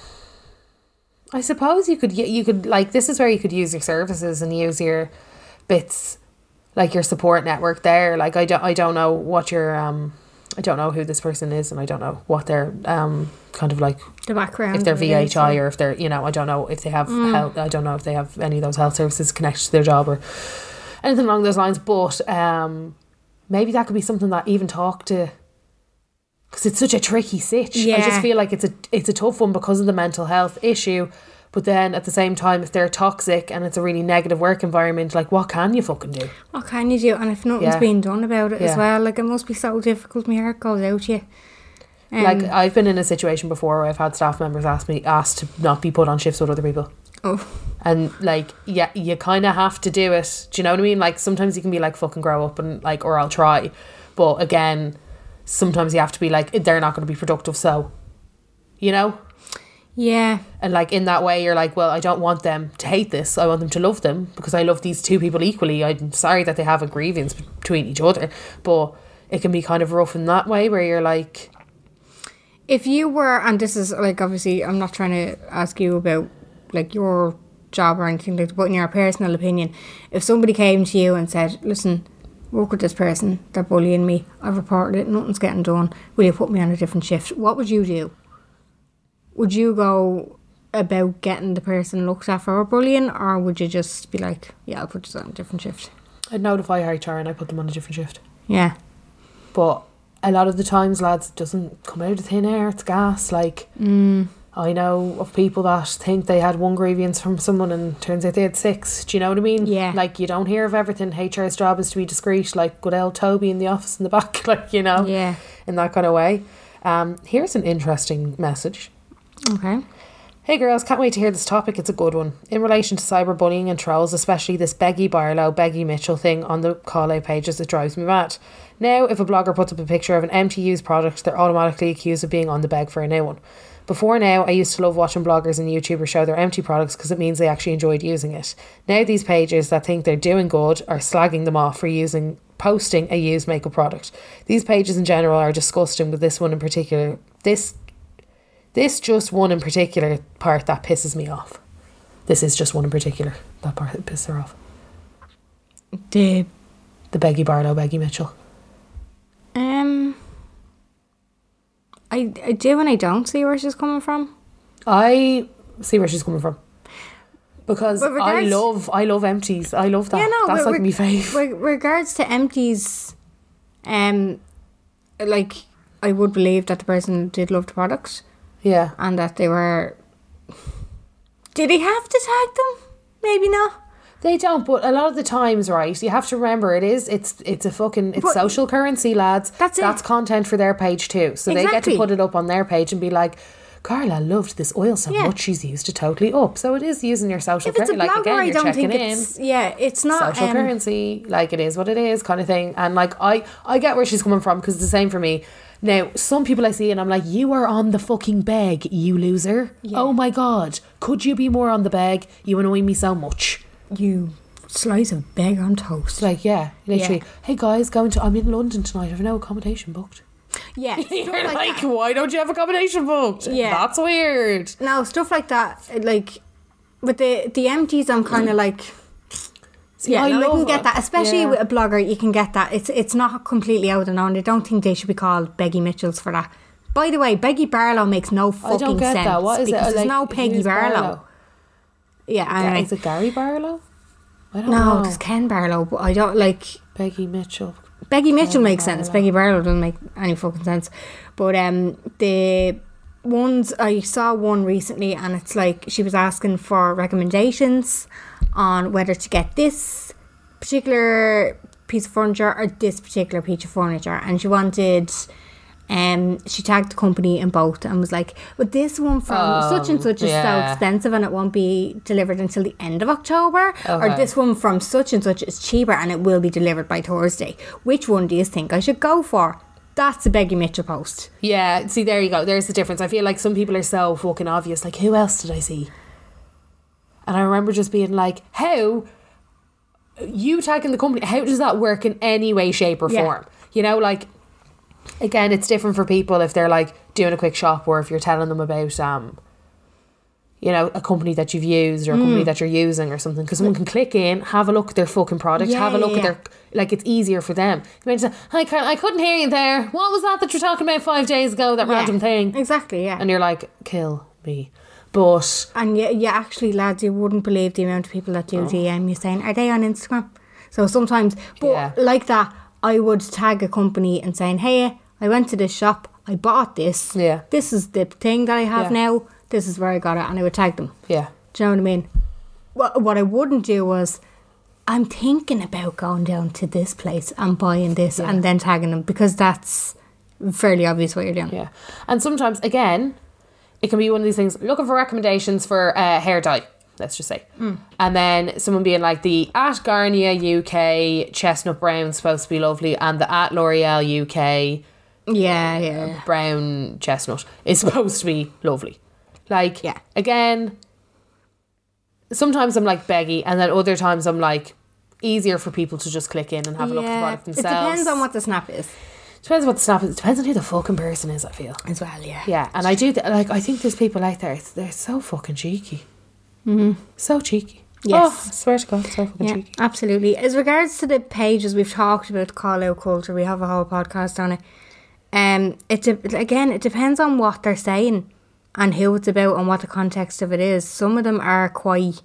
I suppose you could, you could, like, this is where you could use your services and use your bits, like your support network there. Like, I don't, I don't know what your, um, I don't know who this person is, and I don't know what their, um, kind of like, the background, if they're V H I or if they're, you know, I don't know if they have mm. health, I don't know if they have any of those health services connected to their job or anything along those lines, but, um, maybe that could be something that even talk to, because it's such a tricky sitch. Yeah. I just feel like it's a it's a tough one because of the mental health issue. But then at the same time, if they're toxic and it's a really negative work environment, like, what can you fucking do? What can you do? And if nothing's yeah. being done about it yeah. as well, like, it must be so difficult. My heart goes out to you. Um, like, I've been in a situation before where I've had staff members ask me asked to not be put on shifts with other people. Oh. And, like, yeah, you kind of have to do it. Do you know what I mean? Like, sometimes you can be like, fucking grow up and, like, or I'll try. But again, sometimes you have to be like, they're not going to be productive, so, you know? Yeah. And, like, in that way, you're like, well, I don't want them to hate this. I want them to love them because I love these two people equally. I'm sorry that they have a grievance between each other, but it can be kind of rough in that way where you're like... If you were, and this is, like, obviously, I'm not trying to ask you about, like, your job or anything like that, but in your personal opinion, if somebody came to you and said, listen, work with this person, they're bullying me, I've reported it, nothing's getting done, will you put me on a different shift? What would you do? Would you go about getting the person looked at for bullying, or would you just be like, yeah, I'll put you on a different shift? I'd notify H R and I put them on a different shift. Yeah. But a lot of the times, lads, it doesn't come out of thin air, it's gas. Like, mm. I know of people that think they had one grievance from someone and turns out they had six. Do you know what I mean? Yeah. Like, you don't hear of everything. H R's job is to be discreet, like good old Toby in the office in the back, like, you know? Yeah. In that kind of way. Um, here's an interesting message. Okay. Hey girls, can't wait to hear this topic, it's a good one. In relation to cyberbullying and trolls, especially this Beggy Barlow, Beggy Mitchell thing on the call-out pages, it drives me mad. Now, if a blogger puts up a picture of an empty used product, they're automatically accused of being on the beg for a new one. Before now, I used to love watching bloggers and YouTubers show their empty products because it means they actually enjoyed using it. Now these pages that think they're doing good are slagging them off for using posting a used makeup product. These pages in general are disgusting, but this one in particular, this this just one in particular part that pisses me off. This is just one in particular, that part that pisses her off. The the Beggy Barlow, Beggy Mitchell. Um, I, I do and I don't see where she's coming from. I see where she's coming from. Because regards, I love I love empties. I love that. Yeah, no, That's like reg- my fave. With regards to empties, um, like, I would believe that the person did love the product. Yeah. And that they were... Did he have to tag them? Maybe not. They don't, but a lot of the times, right, you have to remember it is, it's it's a fucking, it's But social currency, lads. that's it. That's content for their page too. So they get Exactly. to put it up on their page and be like, Carla loved this oil so Yeah. much, she's used it totally up. So it is using your social If it's a currency. Like, blogger, again, I you're don't checking think in. it's yeah, it's not Social um, currency, like it is what it is kind of thing. And like, I, I get where she's coming from because it's the same for me. Now, some people I see and I'm like, you are on the fucking beg, you loser. Oh my God. Could you be more on the beg? You annoy me so much. You slice of beg on toast. Like, yeah, literally. Yeah. Hey guys, going to, I'm in London tonight. I have no accommodation booked. Yeah, You're stuff like like, that. why don't you have accommodation booked? Yeah. That's weird. No, stuff like that. Like with the the empties, I'm kind of like. See, Yeah, I no, I love can get it. that, especially Yeah. with a blogger. You can get that. It's it's not completely out and on. I don't think they should be called Beggy Mitchells for that. By the way, Beggy Barlow makes no fucking I don't get sense. that. What is it? because Like, there's no Peggy who's Barlow. Barlow? Yeah, Yeah, anyway. is it Gary Barlow? I don't No, know. there's Ken Barlow, but I don't like. Peggy Mitchell. Beggy Mitchell Ken makes sense. Barlow. Beggy Barlow doesn't make any fucking sense. But um, the ones I saw one recently, and it's like she was asking for recommendations on whether to get this particular piece of furniture or this particular piece of furniture, and she wanted. Um, she tagged the company in both and was like, "But this one from such and such is so yeah. expensive and it won't be delivered until the end of October, or Okay. this one from such and such is cheaper and it will be delivered by Thursday. Which one do you think I should go for?" That's a Beggy Mitchell post. Yeah, see, there you go. There's the difference. I feel like some people are so fucking obvious. Like, who else did I see? And I remember just being like, how, you tagging the company, how does that work in any way, shape or Yeah. form? You know, like, again, it's different for people if they're like doing a quick shop or if you're telling them about, um, you know, a company that you've used or a Mm. company that you're using or something. Because someone can click in, have a look at their fucking product, Yeah, have a look yeah, at their, like, it's easier for them. You might say, I, can't, I couldn't hear you there. What was that that you're talking about five days ago, that Yeah. random thing? Exactly, yeah. And you're like, kill me. But And yeah, yeah, actually, lads, you wouldn't believe the amount of people that do D M you saying, "Are they on Instagram?" So sometimes, but Yeah. like that, I would tag a company and saying, "Hey, I went to this shop, I bought this. Yeah. This is the thing that I have Yeah. now. This is where I got it," and I would tag them. yeah. Do you know what I mean? What what I wouldn't do was, I'm thinking about going down to this place and buying this, and then tagging them, because that's fairly obvious what you're doing. Yeah. And sometimes, again, it can be one of these things, looking for recommendations for uh, hair dye, let's just say. Mm. And then someone being like, the at Garnier U K chestnut brown supposed to be lovely, and the at L'Oreal U K Yeah, yeah. brown chestnut is supposed to be lovely. Like, Yeah. again, sometimes I'm like beggy, and then other times I'm like, easier for people to just click in and have a look at the product It themselves. depends on what the snap is Depends what the snap is. It depends on who the fucking person is, I feel. as well, yeah. Yeah, and I do, th- like, I think there's people out there, it's, they're so fucking cheeky. Mm-hmm. So cheeky. Yes. Oh, I swear to God, so fucking Yeah, cheeky. absolutely. As regards to the pages, we've talked about the call out culture. We have a whole podcast on it. Um, it de- again, it depends on what they're saying and who it's about and what the context of it is. Some of them are quite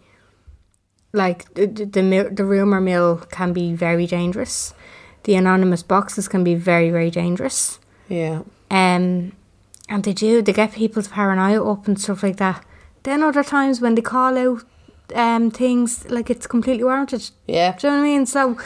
like the the, the, mi- the rumor mill can be very dangerous. The anonymous boxes can be very very dangerous. Yeah. Um, and they do they get people's paranoia up and stuff like that. Then other times when they call out um things, like, it's completely warranted. Yeah. Do you know what I mean? So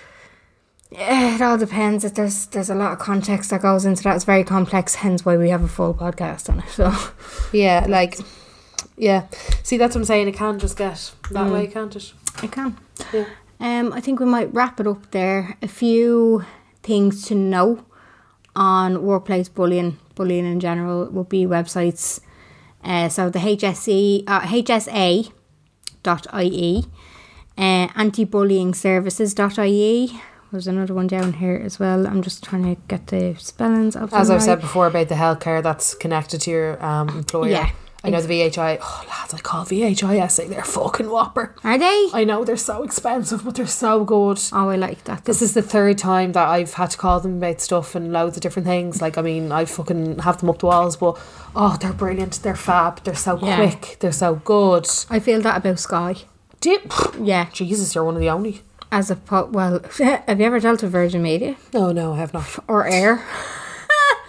yeah, it all depends. It- There's there's a lot of context that goes into that. It's very complex, hence why we have a full podcast on it. So Yeah, like, yeah. See, that's what I'm saying. It can just get that way, can't it? I can. Yeah. Um, I think we might wrap it up there. A few things to know on workplace bullying, bullying in general, would be websites. Uh, so the H S E, uh, H S A dot I E, uh, anti-bullying services dot I E. There's another one down here as well. I'm just trying to get the spellings of them As I've right. said before about the healthcare that's connected to your um, employer. Yeah. I know the V H I. Oh, lads, I call V H I S A. They're fucking whopper. Are they? I know they're so expensive, but they're so good. Oh, I like that. This is the third time that I've had to call them about stuff and loads of different things. Like, I mean, I fucking have them up the walls, but oh, they're brilliant. They're fab. They're so Yeah. quick. They're so good. I feel that about Sky. Do you, Yeah. Jesus, you're one of the only. As a po- well, have you ever dealt with Virgin Media No, no, I have not. or Air?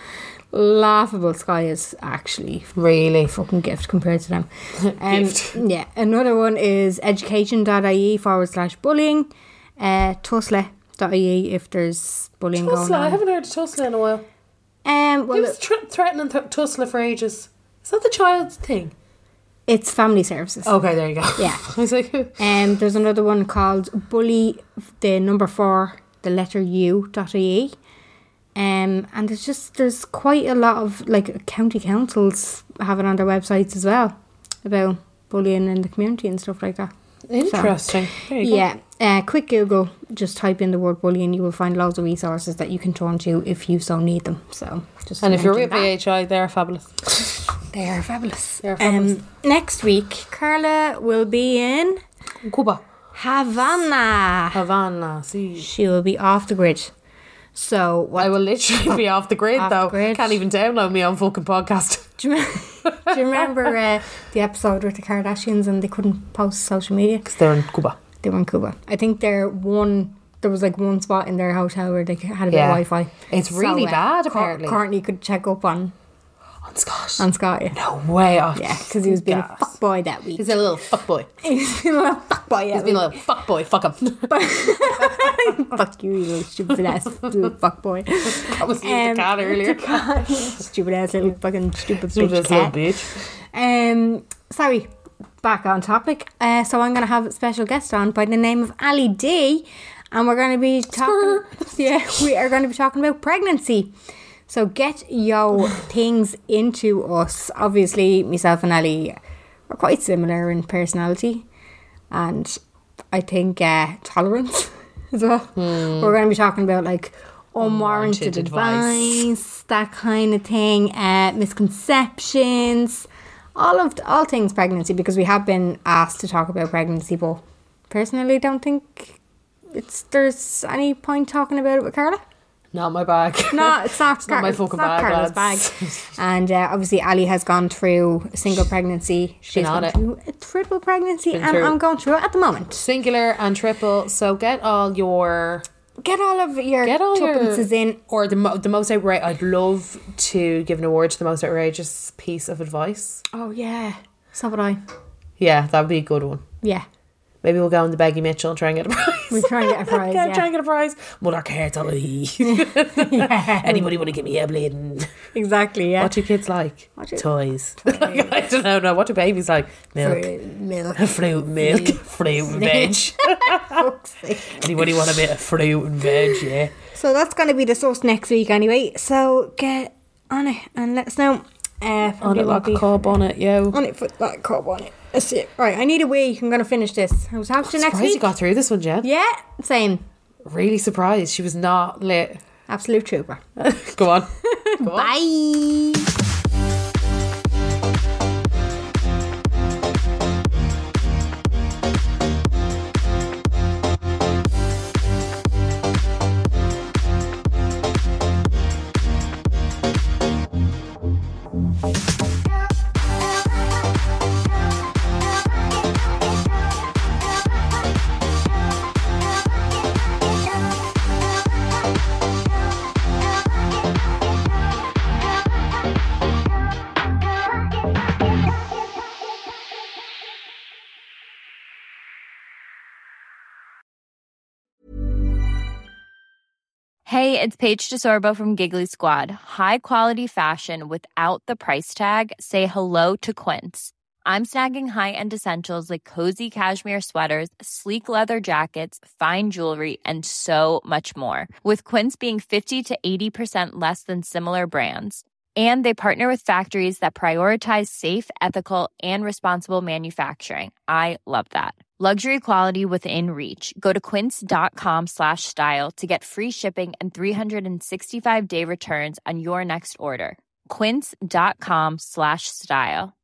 laughable. Sky is actually Really? fucking gift compared to them. Um, yeah, another one is education.ie forward slash bullying. Uh, Tusla.ie if there's bullying going Tusla, on. I haven't heard of Tusla in a while. Um, He well, was tr- threatening th- Tusla for ages. Is that the child's thing? it's family services. Okay, there you go. Yeah. I was like, Um, there's another one called bully, the number four, the letter U dot ie. Um, and there's just, there's quite a lot of, like, county councils have it on their websites as well about bullying in the community and stuff like that. interesting. There you go. Yeah, uh, quick Google, just type in the word bullying, you will find loads of resources that you can turn to if you so need them. So, just And if you're mention with that. A H I, they're fabulous. They are fabulous. They are fabulous. Um, next week, Carla will be in Cuba. Havana. Havana, see. She will be off the grid. So, what I will literally be off the grid, Off the though. grid. Can't even download me on fucking podcast. do you, rem- do you remember uh, the episode with the Kardashians and they couldn't post social media? Because they're in Cuba. They were in Cuba. I think there one there was like one spot in their hotel where they had a bit Yeah. of Wi-Fi. It's really bad, Cor- apparently. Courtney could check up on On Scott. on Scott. Yeah, No way off. yeah, because he was being a Gas. fuckboy that week. He's a little fuckboy. He's been a little fuckboy. Yeah, He's been a little fuckboy. Fuck him. fuck you, you little stupid ass little fuckboy. I was using the cat earlier. Stupid ass little fucking stupid Stupid bitch ass little cat. bitch. Um, sorry, back on topic. Uh, so I'm going to have a special guest on by the name of Ali D, and we're going to be talking. Yeah, we are going to be talking about pregnancy. So get your things into us. Obviously, myself and Ali are quite similar in personality, and I think uh, tolerance as well. We're going to be talking about like unwarranted, Unwarranted advice. advice, that kind of thing, uh, misconceptions, all of all things pregnancy, because we have been asked to talk about pregnancy, but personally don't think it's there's any point talking about it with Carla. Not my bag. No, it's not, not my it's fucking not bag, Carla's lads. bag. And uh, obviously Ali has gone through a single pregnancy. She's on gone it. through a triple pregnancy, Been and through- I'm going through it at the moment. Singular and triple. So get all your... Get all of your Get all your... tuppences in. Or the, mo- the most outrageous... I'd love to give an award to the most outrageous piece of advice. Oh yeah, so would I. Yeah, that would be a good one. Yeah. Maybe we'll go on the Beggy Mitchell and try and get a prize. We try and get a prize, yeah, yeah. try and get a prize. Mother care to lee. Anybody want to give me a bleeding? Exactly, yeah. What do kids like? What do- Toys. Like, I don't know. No, what do babies like? Milk. Milk. Fruit, milk, fruit and veg. Fuck's sake. Anybody want a bit of fruit and veg? Yeah. So that's going to be the sauce next week anyway. So get on it and let us know. Uh, On it like a cob on it, yo. On it, put that cob on it. That's it. Right, I need a wee. I'm going to finish this. I was happy to next Surprised you week. got through this one, Jen. Yeah, same. Really surprised. She was not lit. Absolute trooper. Go on. Go on. Bye. Hey, it's Paige DeSorbo from Giggly Squad. High quality fashion without the price tag. Say hello to Quince. I'm snagging high-end essentials like cozy cashmere sweaters, sleek leather jackets, fine jewelry, and so much more. With Quince being fifty to eighty percent less than similar brands. And they partner with factories that prioritize safe, ethical, and responsible manufacturing. I love that. Luxury quality within reach. Go to quince.com slash style to get free shipping and three sixty-five day returns on your next order. Quince.com slash style.